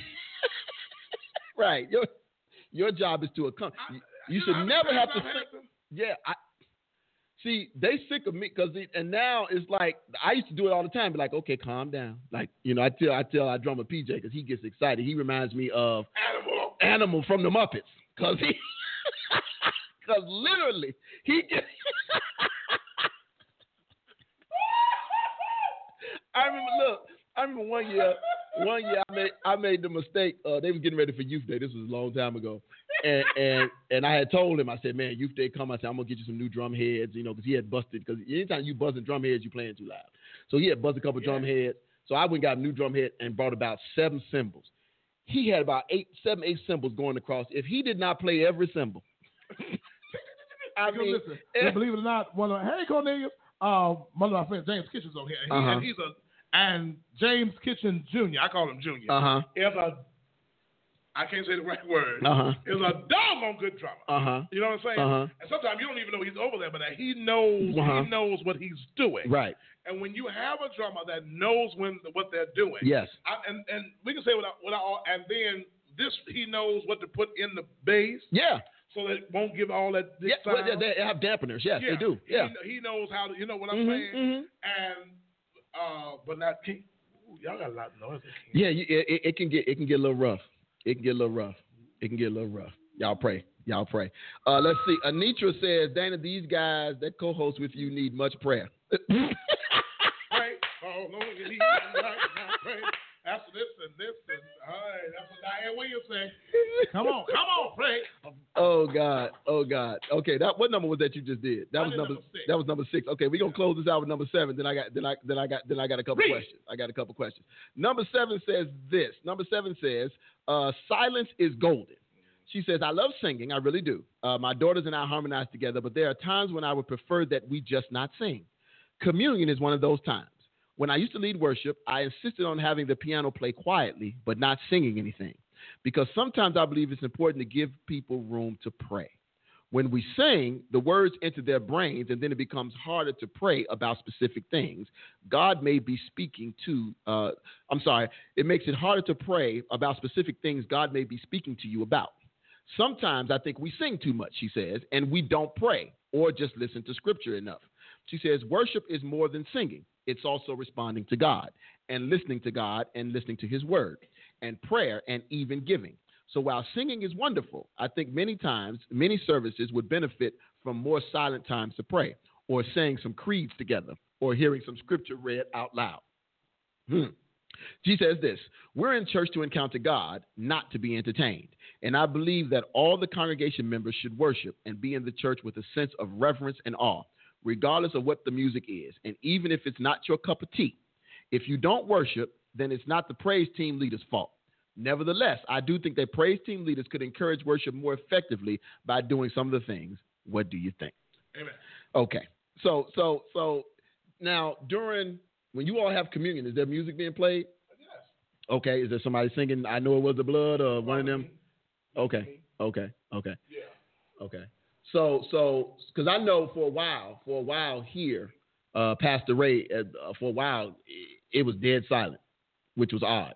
Right. Your, your job is to accompany. You, you should never have to sing. Yeah. I, see, they sick of me because, and now it's like, I used to do it all the time. Be like, okay, calm down. Like, you know, I tell, I tell our drummer P J because he gets excited. He reminds me of Animal, Animal from the Muppets because he, because literally he gets. I remember, look, I remember one year, one year I made, I made the mistake. Uh, they were getting ready for Youth Day. This was a long time ago. And, and and I had told him, I said, man, Youth Day come. I said, I'm going to get you some new drum heads, you know, because he had busted. Because anytime you buzzing drum heads, you playing too loud. So he had buzzed a couple yeah. drum heads. So I went and got a new drum head and brought about seven cymbals. He had about eight, seven, eight cymbals going across. If he did not play every cymbal. I mean, listen, and believe it or not, one of hey Cornelius, uh, one of my friends, James Kitchen's on here. And, he, uh-huh. and he's a and James Kitchen Junior, I call him Junior, uh-huh. is a I can't say the right word. Uh-huh. Is a doggone good drummer. Uh-huh. You know what I'm saying? Uh-huh. And sometimes you don't even know he's over there, but he knows uh-huh. he knows what he's doing. Right. And when you have a drummer that knows when what they're doing, yes. I, and and we can say without without all, and then this he knows what to put in the bass. Yeah. So that it won't give all that. Yeah, well, they have dampeners. Yes, yeah. they do. Yeah. He, he knows how to. You know what I'm mm-hmm, saying? Mm-hmm. And uh, but not King. Ooh, y'all got a lot of noise. Yeah, you, it, it can get it can get a little rough. It can get a little rough. It can get a little rough. Y'all pray. Y'all pray. Uh, let's see. Anitra says, Dana, these guys that co-host with you need much prayer. Pray. Oh, Lord, you need pray. After this and this and all right, that's what Diane Williams say. Come on, come on, pray. Oh God, oh God. Okay, that what number was that you just did? That was number, number six. That was number six. Okay, we're gonna close this out with number seven. Then I got then I then I got then I got a couple Read. questions. I got a couple questions. Number seven says this. Number seven says, uh, silence is golden. She says, I love singing, I really do. Uh, my daughters and I harmonize together, but there are times when I would prefer that we just not sing. Communion is one of those times. When I used to lead worship, I insisted on having the piano play quietly, but not singing anything. Because sometimes I believe it's important to give people room to pray. When we sing, the words enter their brains, and then it becomes harder to pray about specific things. God may be speaking to, uh, I'm sorry, it makes it harder to pray about specific things God may be speaking to you about. Sometimes I think we sing too much, she says, and we don't pray or just listen to scripture enough. She says, worship is more than singing. It's also responding to God and listening to God and listening to his word and prayer and even giving. So while singing is wonderful, I think many times, many services would benefit from more silent times to pray or saying some creeds together or hearing some scripture read out loud. Hmm. She says this, we're in church to encounter God, not to be entertained. And I believe that all the congregation members should worship and be in the church with a sense of reverence and awe, regardless of what the music is, and even if it's not your cup of tea. If you don't worship, then it's not the praise team leader's fault. Nevertheless, I do think that praise team leaders could encourage worship more effectively by doing some of the things. What do you think? Amen. Okay. So, so, so now during when you all have communion, is there music being played? Yes. Okay. Is there somebody singing "I Know It Was the Blood" or one of them? Okay. Okay. Okay. Yeah. Okay. So, so, because I know for a while, for a while here, uh, Pastor Ray, uh, for a while, it, it was dead silent, which was odd.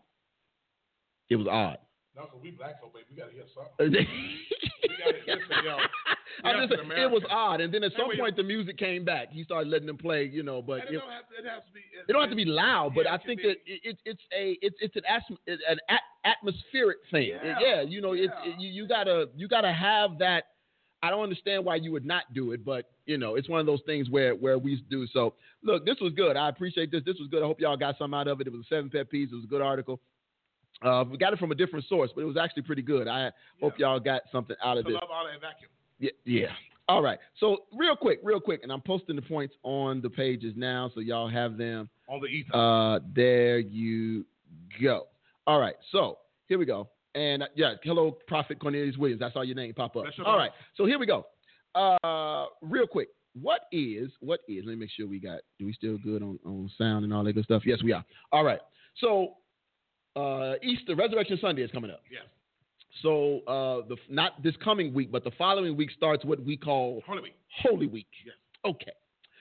It was odd. No, because we black folk, baby. We got to hear something. we got to listen, y'all. I'm just, it was odd, and then at some anyway, point the music came back. He started letting them play, you know. But it, it, don't have to, it has to be. It, it don't have to be loud, but yeah, I think that it, it, it's a it's it's an asm- an at- atmospheric thing. Yeah, yeah you know, yeah. It's it, you, you gotta you gotta have that. I don't understand why you would not do it, but you know, it's one of those things where where we do. So look, this was good. I appreciate this. This was good. I hope y'all got something out of it. It was a seven pet peeves. It was a good article. Uh, we got it from a different source, but it was actually pretty good. I yeah. hope y'all got something out of to this. love all that vacuum. Yeah, yeah. All right. So real quick, real quick, and I'm posting the points on the pages now, so y'all have them. On the ether. Uh, there you go. All right. So here we go. And uh, yeah, hello, Prophet Cornelius Williams. I saw your name pop up. All right. So here we go. Uh, real quick. What is what is? Let me make sure we got. Do we still good on, on sound and all that good stuff? Yes, we are. All right. So uh, Easter Resurrection Sunday is coming up. Yes. So uh, the not this coming week, but the following week starts what we call Holy Week. Holy Week. Yes. Okay.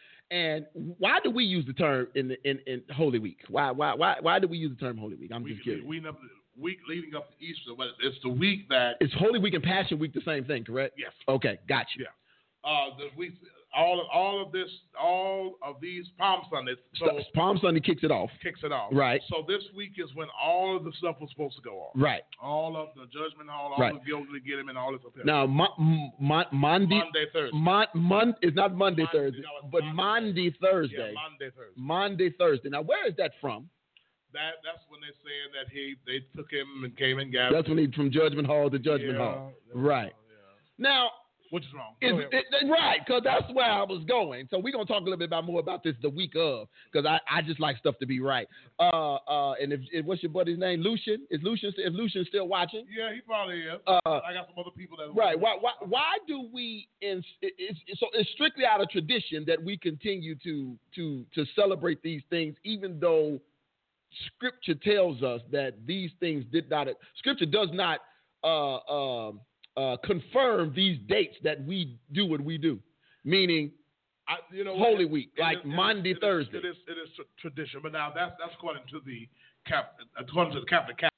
And why do we use the term in the, in, in Holy Week? Why why why why do we use the term Holy Week? I'm we, just curious. We, we week leading up to Easter, but it's the week that it's Holy Week and Passion Week, the same thing, correct? Yes. Okay, got you. Yeah. Uh, the week, all of all of this, all of these Palm Sundays. So Palm Sunday kicks it off. Kicks it off. Right. So this week is when all of the stuff was supposed to go off. Right. All of the judgment hall, all right. the guilt to get him, and all this. Up now, mo- mo- Monday, Monday, Thursday. Mon- Mon- it's not Monday, Monday, Thursday, no, but Monday, Monday, Thursday. Yeah, Monday, Thursday. Monday, Thursday. Now, where is that from? That that's when they said that he they took him and came and gathered. That's when he from Judgment Hall to Judgment yeah, Hall. Right. Yeah. Now. Which is wrong. Is, it, right, because that's where I was going. So we're going to talk a little bit about more about this the week of, because I, I just like stuff to be right. Uh, uh, and if, if what's your buddy's name? Lucian? Is Lucian, if Lucian's still watching? Yeah, he probably is. Uh, I got some other people that Right. Why, why, why do we, in, it's, it's, so it's strictly out of tradition that we continue to, to, to celebrate these things, even though Scripture tells us that these things did not, Scripture does not, uh, um, Uh, confirm these dates that we do what we do, meaning I, you know, Holy it, Week, it, like it, Monday, it, Thursday. It is, it is tradition, but now that's that's according to the cap, according to the Catholic Catholic.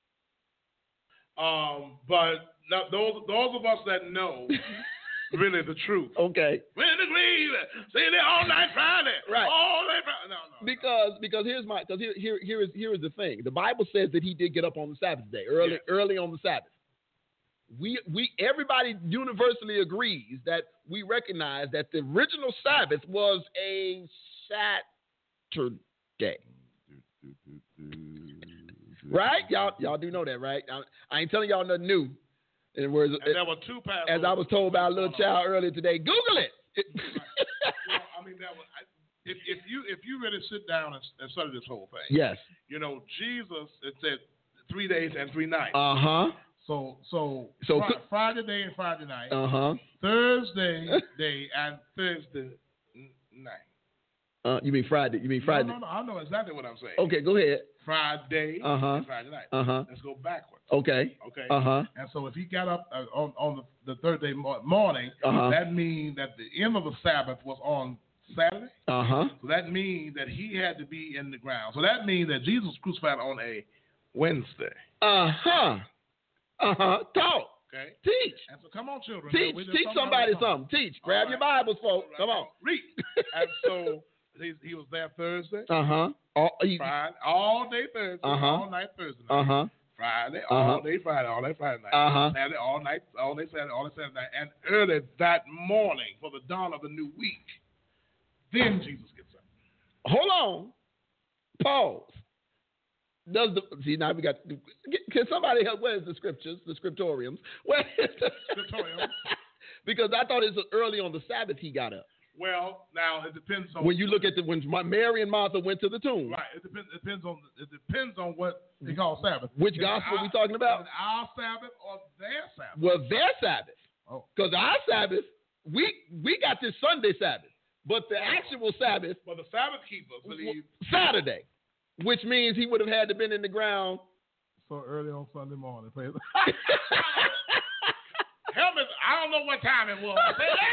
Um, but now those those of us that know really the truth. Okay. We're in the grave, stay there all night Friday, right? All night Friday. No, no. Because because here's my because here here here is here is the thing. The Bible says that he did get up on the Sabbath day, early yes. early on the Sabbath. We we everybody universally agrees that we recognize that the original Sabbath was a Saturday. Right? Y'all y'all do know that, right? I, I ain't telling y'all nothing new. In words, and there were two as I was told by a little child earlier today. Google it. Right. Well, I mean, that was, I, if if you if you really sit down and, and study this whole thing, yes, you know, Jesus, it said three days and three nights. Uh huh. So so so fr- Friday day and Friday night. Uh huh. Thursday day and Thursday night. Uh, you mean Friday? You mean Friday? No, no, no. I know exactly what I'm saying. Okay, go ahead. Friday uh huh. and Friday night. Uh huh. Let's go backwards. Okay. Okay. Uh huh. And so if he got up uh, on on the, the Thursday morning, uh-huh. that means that the end of the Sabbath was on Saturday. Uh huh. So that means that he had to be in the ground. So that means that Jesus was crucified on a Wednesday. Uh huh. Uh huh. Talk. Okay. Teach. And so come on, children. Teach. Teach somebody something. Teach. Grab right. your Bibles, folks. Right. Come on. Read. And so he, he was there Thursday. Uh huh. All, Friday, all day Thursday. Uh-huh. All night Thursday. Night. Uh huh. Friday, uh-huh. all day Friday, all day Friday night. Uh huh. Saturday, all night, all day Saturday, all day Saturday night. And early that morning, for the dawn of the new week, then Jesus gets up. Hold on. Pause. Does the see now we got? Can somebody help? Where's the scriptures? The scriptoriums? Where is the scriptorium? Because I thought it was early on the Sabbath he got up. Well, now it depends on when you look at the when Mary and Martha went to the tomb. Right. It depends. It depends on. It depends on what they call Sabbath. Which is gospel our, we talking about? Is it our Sabbath or their Sabbath? Well, their Sabbath. Oh. Because our Sabbath, we we got this Sunday Sabbath, but the actual Sabbath. Well, the Sabbath keepers believe Saturday, which means he would have had to been in the ground so early on Sunday morning. Help me! I don't know what time it was.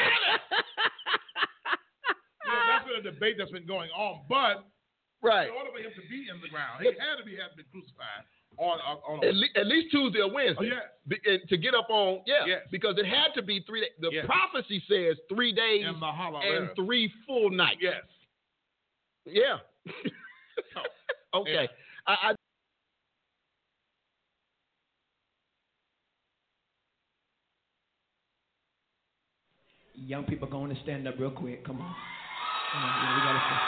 You know, that's been a debate that's been going on, but right. in order for him to be in the ground, he had to be had been crucified on on, on at, le- at least Tuesday or Wednesday. Oh, yes. Be, and to get up on yeah, yes. because it had to be three days. The yes. prophecy says three days and, the hollow and earth. three full nights. Yes. Yeah. okay. Yeah. I, I Young people going to stand up real quick. Come on. Come on. We gotta stand.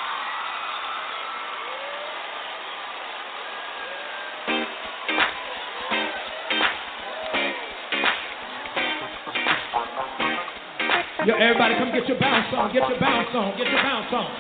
Yo, everybody come get your bounce on. Get your bounce on. Get your bounce on.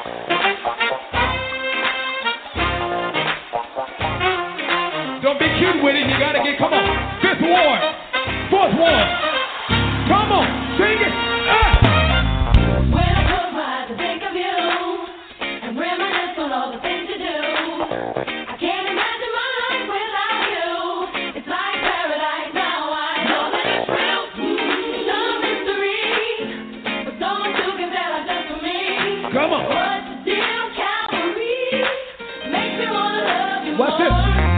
Don't be cute with it. You gotta get, come on. Fifth ward. Fourth ward. Come on. Sing it. Ah. When I close my eyes to think of you and reminisce on all the things you do, I can't imagine my life without you. It's like paradise now. I know that it's real. It's no mystery, but someone who can tell us just for me. Come on. What's the deal, Calvary? Makes me wanna love you What's more. this?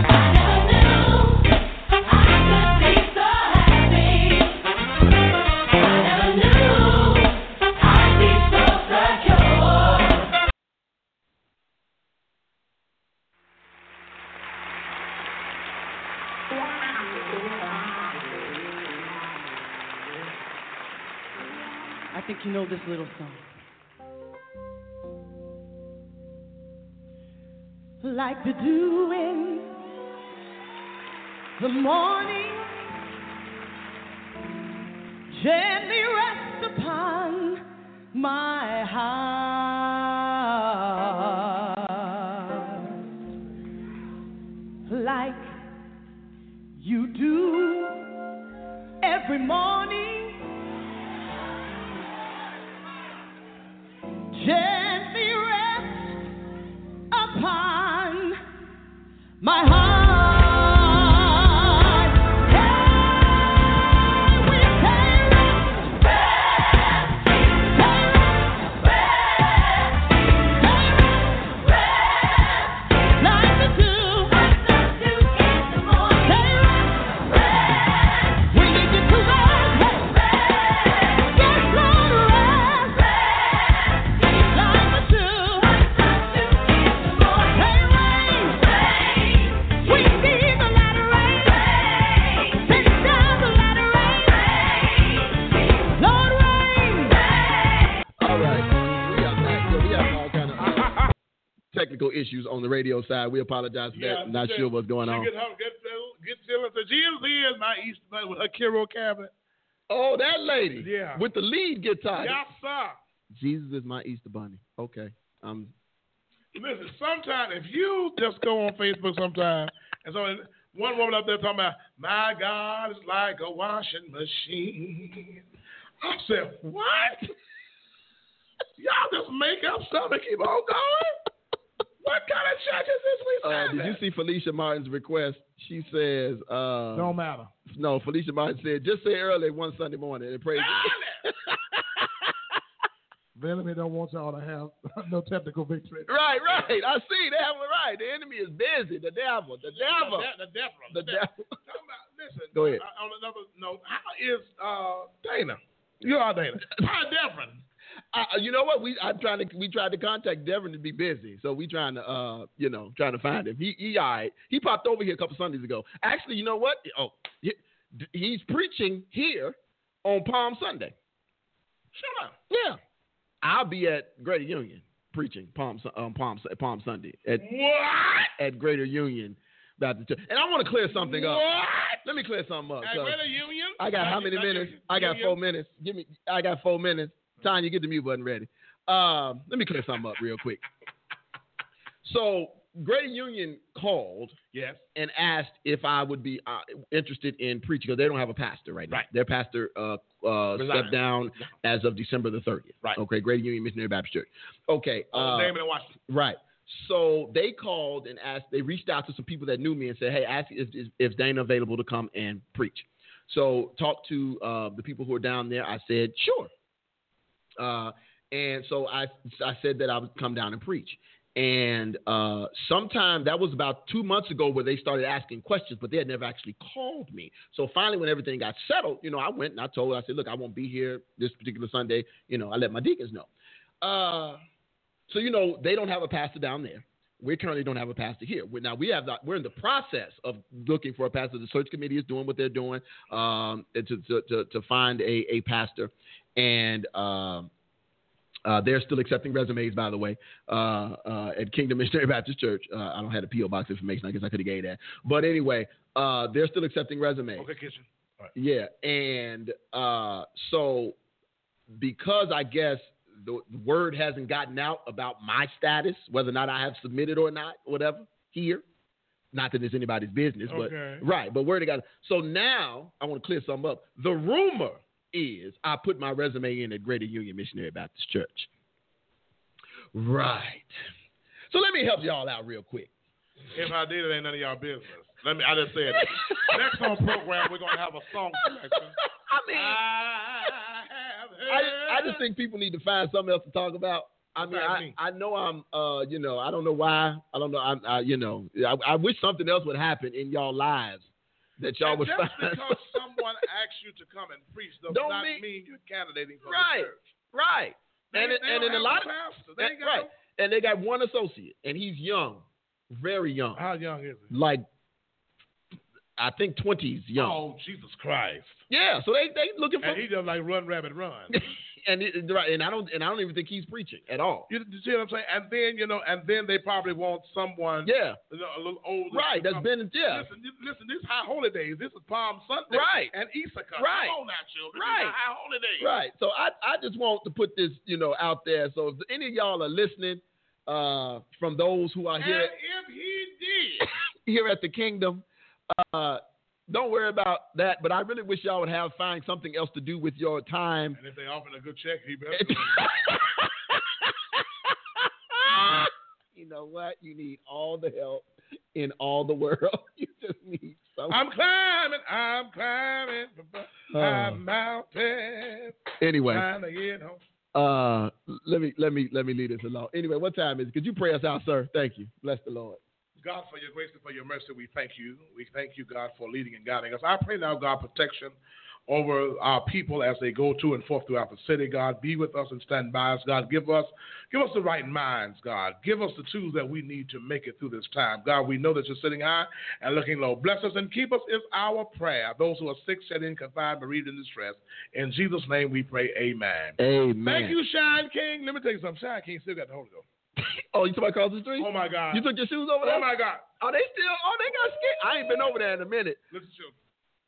I think you know this little song. Like the dew in the morning, gently rest upon my heart, like you do every morning. Gently rest upon my heart. Hey, we say rest, rest, rest, rest, rest, like the dew, like the dew in the morning. Say rest, rest, we need you to rest, rest, yes, Lord, rest, rest, like the dew, like the dew in the morning. Hey, rain, rain, we need the latter rain, rain, take down the latter rain, rain, Lord, rain, rain. all right. We got back. Yeah, we have all kind of uh, technical issues on the radio side. We apologize for that. Not sure what's going on. Get her, get, get feeling. So G M Z is my Easter Bunny with her Kiro cabinet. Oh, that lady. Yeah. With the lead guitar. Yes, sir. Jesus is my Easter bunny. Okay. Um. Listen, sometimes if you just go on Facebook sometime, and so one woman up there talking about, my God is like a washing machine. I said, what? Y'all just make up stuff and keep on going? What kind of church is this we Uh, saying did you that? see Felicia Martin's request? She says, uh, Don't matter. no, Felicia Martin said, just say early one Sunday morning and praise. Bellamy don't want y'all to have no technical victory. Right, right. I see. They have it right. The enemy is busy. The devil. The devil. The, the devil. The devil. Talking about, listen, Go ahead. uh, on another note, how is uh, Dana? You are Dana. How different? Uh, you know what? We I'm trying to we tried to contact Devin to be busy, so we trying to uh you know trying to find him. He he all right. He popped over here a couple Sundays ago. Actually, you know what? Oh, he, he's preaching here on Palm Sunday. Shut up. Yeah, I'll be at Greater Union preaching Palm um, Palm Palm Sunday at What? at Greater Union Baptist Church. And I want to clear something up. What? Let me clear something up. At So Greater Union? I got how many Not- not minutes? your I got union? four minutes. Give me. I got four minutes. Tanya, get the mute button ready. Um, let me clear something up real quick. So Greater Union called yes. and asked if I would be uh, interested in preaching because they don't have a pastor right now. Right. Their pastor uh, uh, stepped down as of December the thirtieth. Right. Okay, Greater Union Missionary Baptist Church. Okay. Oh, uh, name it in Washington. Right. So they called and asked, they reached out to some people that knew me and said, hey, ask if, if, if Dana available to come and preach. So talked to uh, the people who are down there. I said, sure. Uh, and so I, I said that I would come down and preach. And uh, sometime, that was about two months ago where they started asking questions, but they had never actually called me. So finally, when everything got settled, you know, I went and I told her, I said, look, I won't be here this particular Sunday. You know, I let my deacons know. Uh, so, you know, they don't have a pastor down there. We currently don't have a pastor here. We're, now, we have not, we're in the process of looking for a pastor. The search committee is doing what they're doing um, to, to, to, to find a, a pastor. And um, uh, they're still accepting resumes, by the way, uh, uh, at Kingdom Missionary Baptist Church. Uh, I don't have the P O box information. I guess I could have gave that. But anyway, uh, they're still accepting resumes. Okay, kitchen. All right. Yeah. And uh, so because I guess the word hasn't gotten out about my status, whether or not I have submitted or not, whatever, here. Not that it's anybody's business, Okay. but right. But word got. So now I want to clear something up. The rumor is I put my resume in at Greater Union Missionary Baptist Church. Right. So let me help y'all out real quick. If I did, it ain't none of y'all business. Let me. I just said it. Next on program, we're gonna have a song selection. I mean, I, I just think people need to find something else to talk about. I mean, I, I know I'm, uh, you know, I don't know why. I don't know. I'm, I, you know, I, I wish something else would happen in y'all lives that y'all and would just find. because someone asks you to come and preach does Don't not mean- mean you're candidating for Right, the church. right. They, and it, they and don't in a have lot a of pastor. They and- ain't got right, and they got one associate, and he's young, very young. How young is he? Like, I think twenties young. Oh, Jesus Christ! Yeah, so they they looking for. And he just like run, rabbit, run. and it, right, and I don't and I don't even think he's preaching at all. You, you see what I'm saying? And then you know, and then they probably want someone, Yeah. you know, a little older. Right, to that's come. been yeah. Listen, you- listen. This is High Holy Days. This is Palm Sunday. Right. And Easter coming. Right. Come on now, children. Right. These are High Holy Days. Right. So I, I just want to put this, you know, out there. So if any of y'all are listening, uh, from those who are And here if he did, here at the Kingdom, uh, don't worry about that. But I really wish y'all would have find something else to do with your time. and if they offer a good check, he better. do it. You know what? You need all the help in all the world. You just need some. I'm climbing. I'm climbing. My mountain. Anyway. Trying to get home. Uh, let me let me let me leave this alone. Anyway, what time is it? Could you pray us out, sir? Thank you. Bless the Lord. God, for your grace and for your mercy, we thank you. We thank you, God, for leading and guiding us. I pray now, God, protection over our people as they go to and forth throughout the city. God, be with us and stand by us. God, give us give us the right minds, God. Give us the tools that we need to make it through this time. God, we know that you're sitting high and looking low. Bless us and keep us is our prayer. Those who are sick, shut in, confined, bereaved, and distressed. In Jesus' name we pray, amen. Amen. Thank you, Shine King. Let me tell you something. Shine King still got the Holy Ghost. Oh, you talking about across the street? Oh, my God. You took your shoes over there? Oh, my God. Oh, they still, oh, they got scared. I ain't been over there in a minute. Listen, children.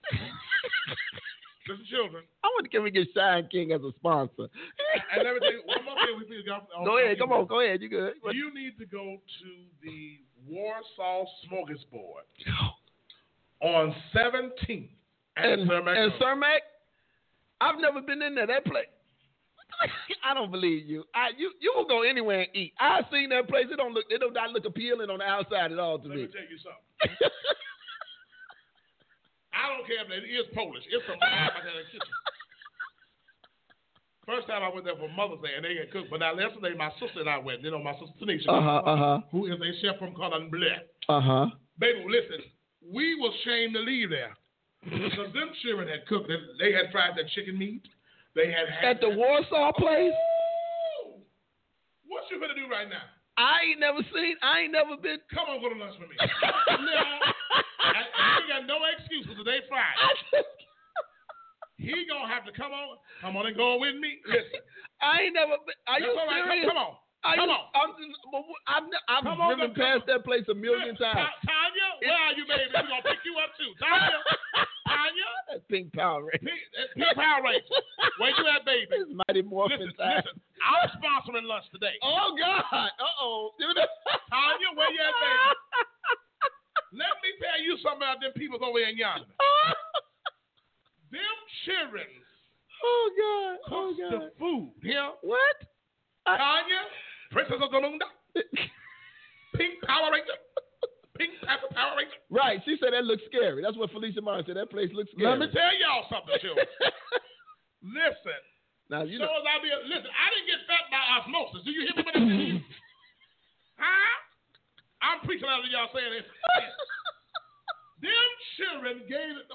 Listen, children. I want to can we get Shine King as a sponsor. And let me tell you, one more thing we feel. Go ahead, come on, go ahead. You good? You need to go to the Warsaw Smorgasbord on seventeenth And, and Cermak and Road. Cermak? I've never been in there. That place. I don't believe you. I you you will go anywhere and eat. I've seen that place. It don't look it don't not look appealing on the outside at all to Let me. me tell you something. I don't care if it is Polish. It's from like that in the kitchen. First time I went there for Mother's Day and they had cooked. But now yesterday my sister and I went. You know, my sister Tanisha, Uh-huh, uh-huh. who is a chef from Cordon Bleu. Uh-huh. Baby, listen, we was ashamed to leave there. Because them children had cooked. They, they had fried that chicken meat. They had At had the Warsaw place? Oh, what you gonna do right now? I ain't never seen I ain't never been. Come on, go to lunch with me. Now, I, you got no excuses today Friday. He gonna have to come on, come on and go with me. Listen, I ain't never been. Are you That's all right. serious? Come, come on, Are come you, on. I'm just, I've, I've Come on, driven come past on. that place a million Listen, times. Ta- Tanya, where are you, baby? We're gonna pick you up too. Tanya, Tanya, Pink Power Ranger. Pink, uh, Pink Power Ranger. Where you at, baby? It's Mighty Morphin Listen, time. listen. I'm sponsoring lunch today. Oh, God. Uh-oh. Tanya, where you at, baby? Let me tell you something about them people over there in yonder. Them children. Oh, God. Oh, cooks God. the food. Yeah. What? Tanya, Princess of Zamunda, Pink Power Ranger, Pink Power Ranger. Right. She said that looks scary. That's what Felicia Martin said. That place looks scary. Let me tell y'all something, children. Listen. Now, you so know. I be, listen, I didn't get fat by osmosis. Do you hear me when I tell you? Huh? I'm preaching out of y'all saying this. Them children gave it.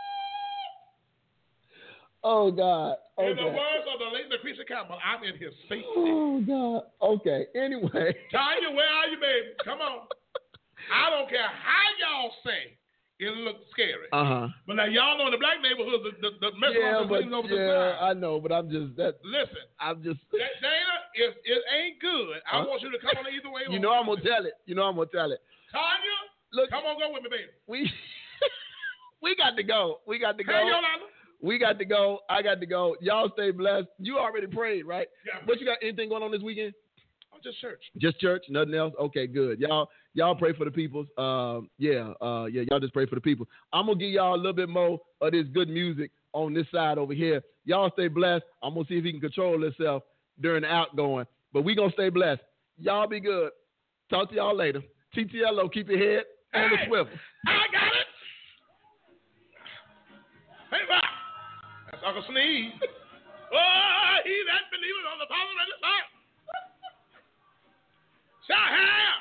Oh, God. Okay. In the words of the late Lucretia Campbell, I'm in his face. Oh, God. Okay. Anyway. Tanya, where are you, baby? Come on. I don't care how y'all say it looks scary. Uh-huh. But now y'all know in the black neighborhood, the, the, the Yeah, restaurant but, is over yeah, the side. I know, but I'm just, that. Listen. I'm just. That, Dana, if it ain't good, I Huh? want you to come on either way. You know I'm going to tell it. You know I'm going to tell it. Tanya, Look, come on, go with me, baby. We we got to go. We got to go. Hey, Yolanda. We got to go. I got to go. Y'all stay blessed. You already prayed, right? Yeah. What you got? Anything going on this weekend? Oh, just church. Just church, nothing else. Okay, good. Y'all, y'all pray for the people. Um, yeah, uh, yeah. Y'all just pray for the people. I'm gonna give y'all a little bit more of this good music on this side over here. Y'all stay blessed. I'm gonna see if he can control himself during the outgoing. But we gonna stay blessed. Y'all be good. Talk to y'all later. T T L O. Keep your head on the Hey, swivel. I got it. Hey, bye. That's Uncle Sneeze. Oh, he that believeth on the power of the Son. Shall have.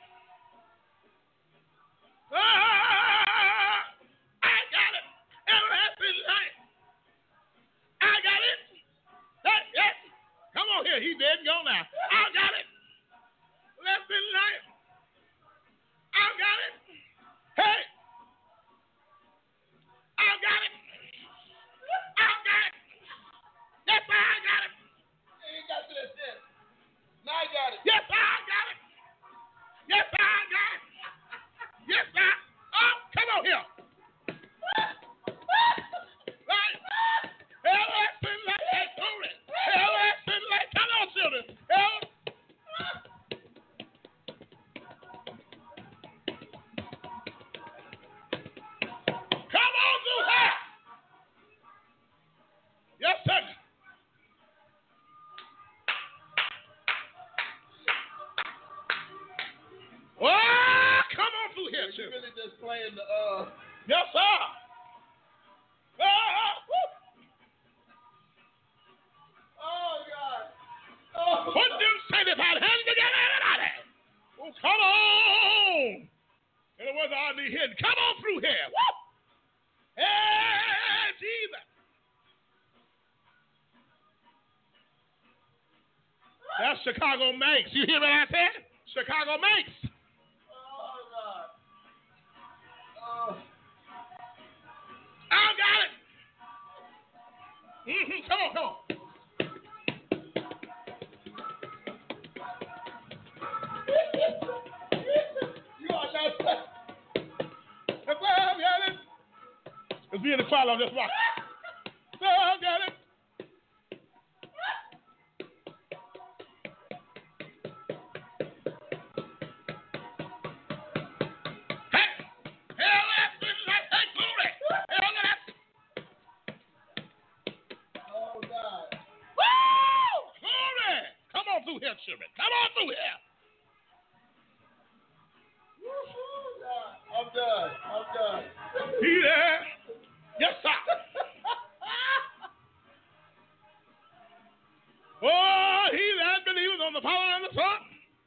Oh, I got it. Everlasting life. I got it. Hey, yes. Come on here. He dead and gone now. I got it. Everlasting life. I got it. Hey. I got it. I got it. Yes, I got it. You ain't got to that shit. Now I got it. Yes, I got it. Yes, I got it. Yes, I. Oh, come on here. Right. Hell, that's been like that, glory. Hell, that's been like. Come on, children. Hell. Come on, do that. Yes, sir. Oh, come on through here, You're children. really just playing the. Uh... Yes, sir. Ah, woo. Oh God. Oh. Put them sanctified hands together, everybody. Oh, come on. In the words of R D Hinton, come on through here. Woo. Hey, Jesus. That's Chicago Manx. You hear what I said? Chicago Manx. Oh God. Oh. I got it. Mm-hmm. Come on, come on. You are not. I got it. It's me in the choir on this rock. I got it. Hey, hell, that's been like that glory. Hell, that's. Oh God. Woo! Glory! Come on through here, children. Come on through here. I'm done. I'm done. He there? Yes, sir. Oh, he that believes on the power of the Son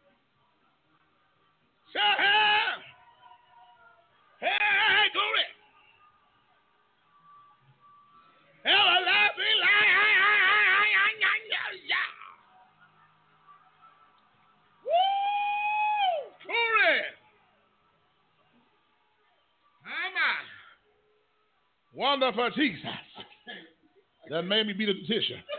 shall have. Hey, glory. Everlasting life. Woo! Glory. Wonderful Jesus. That made me be the petition.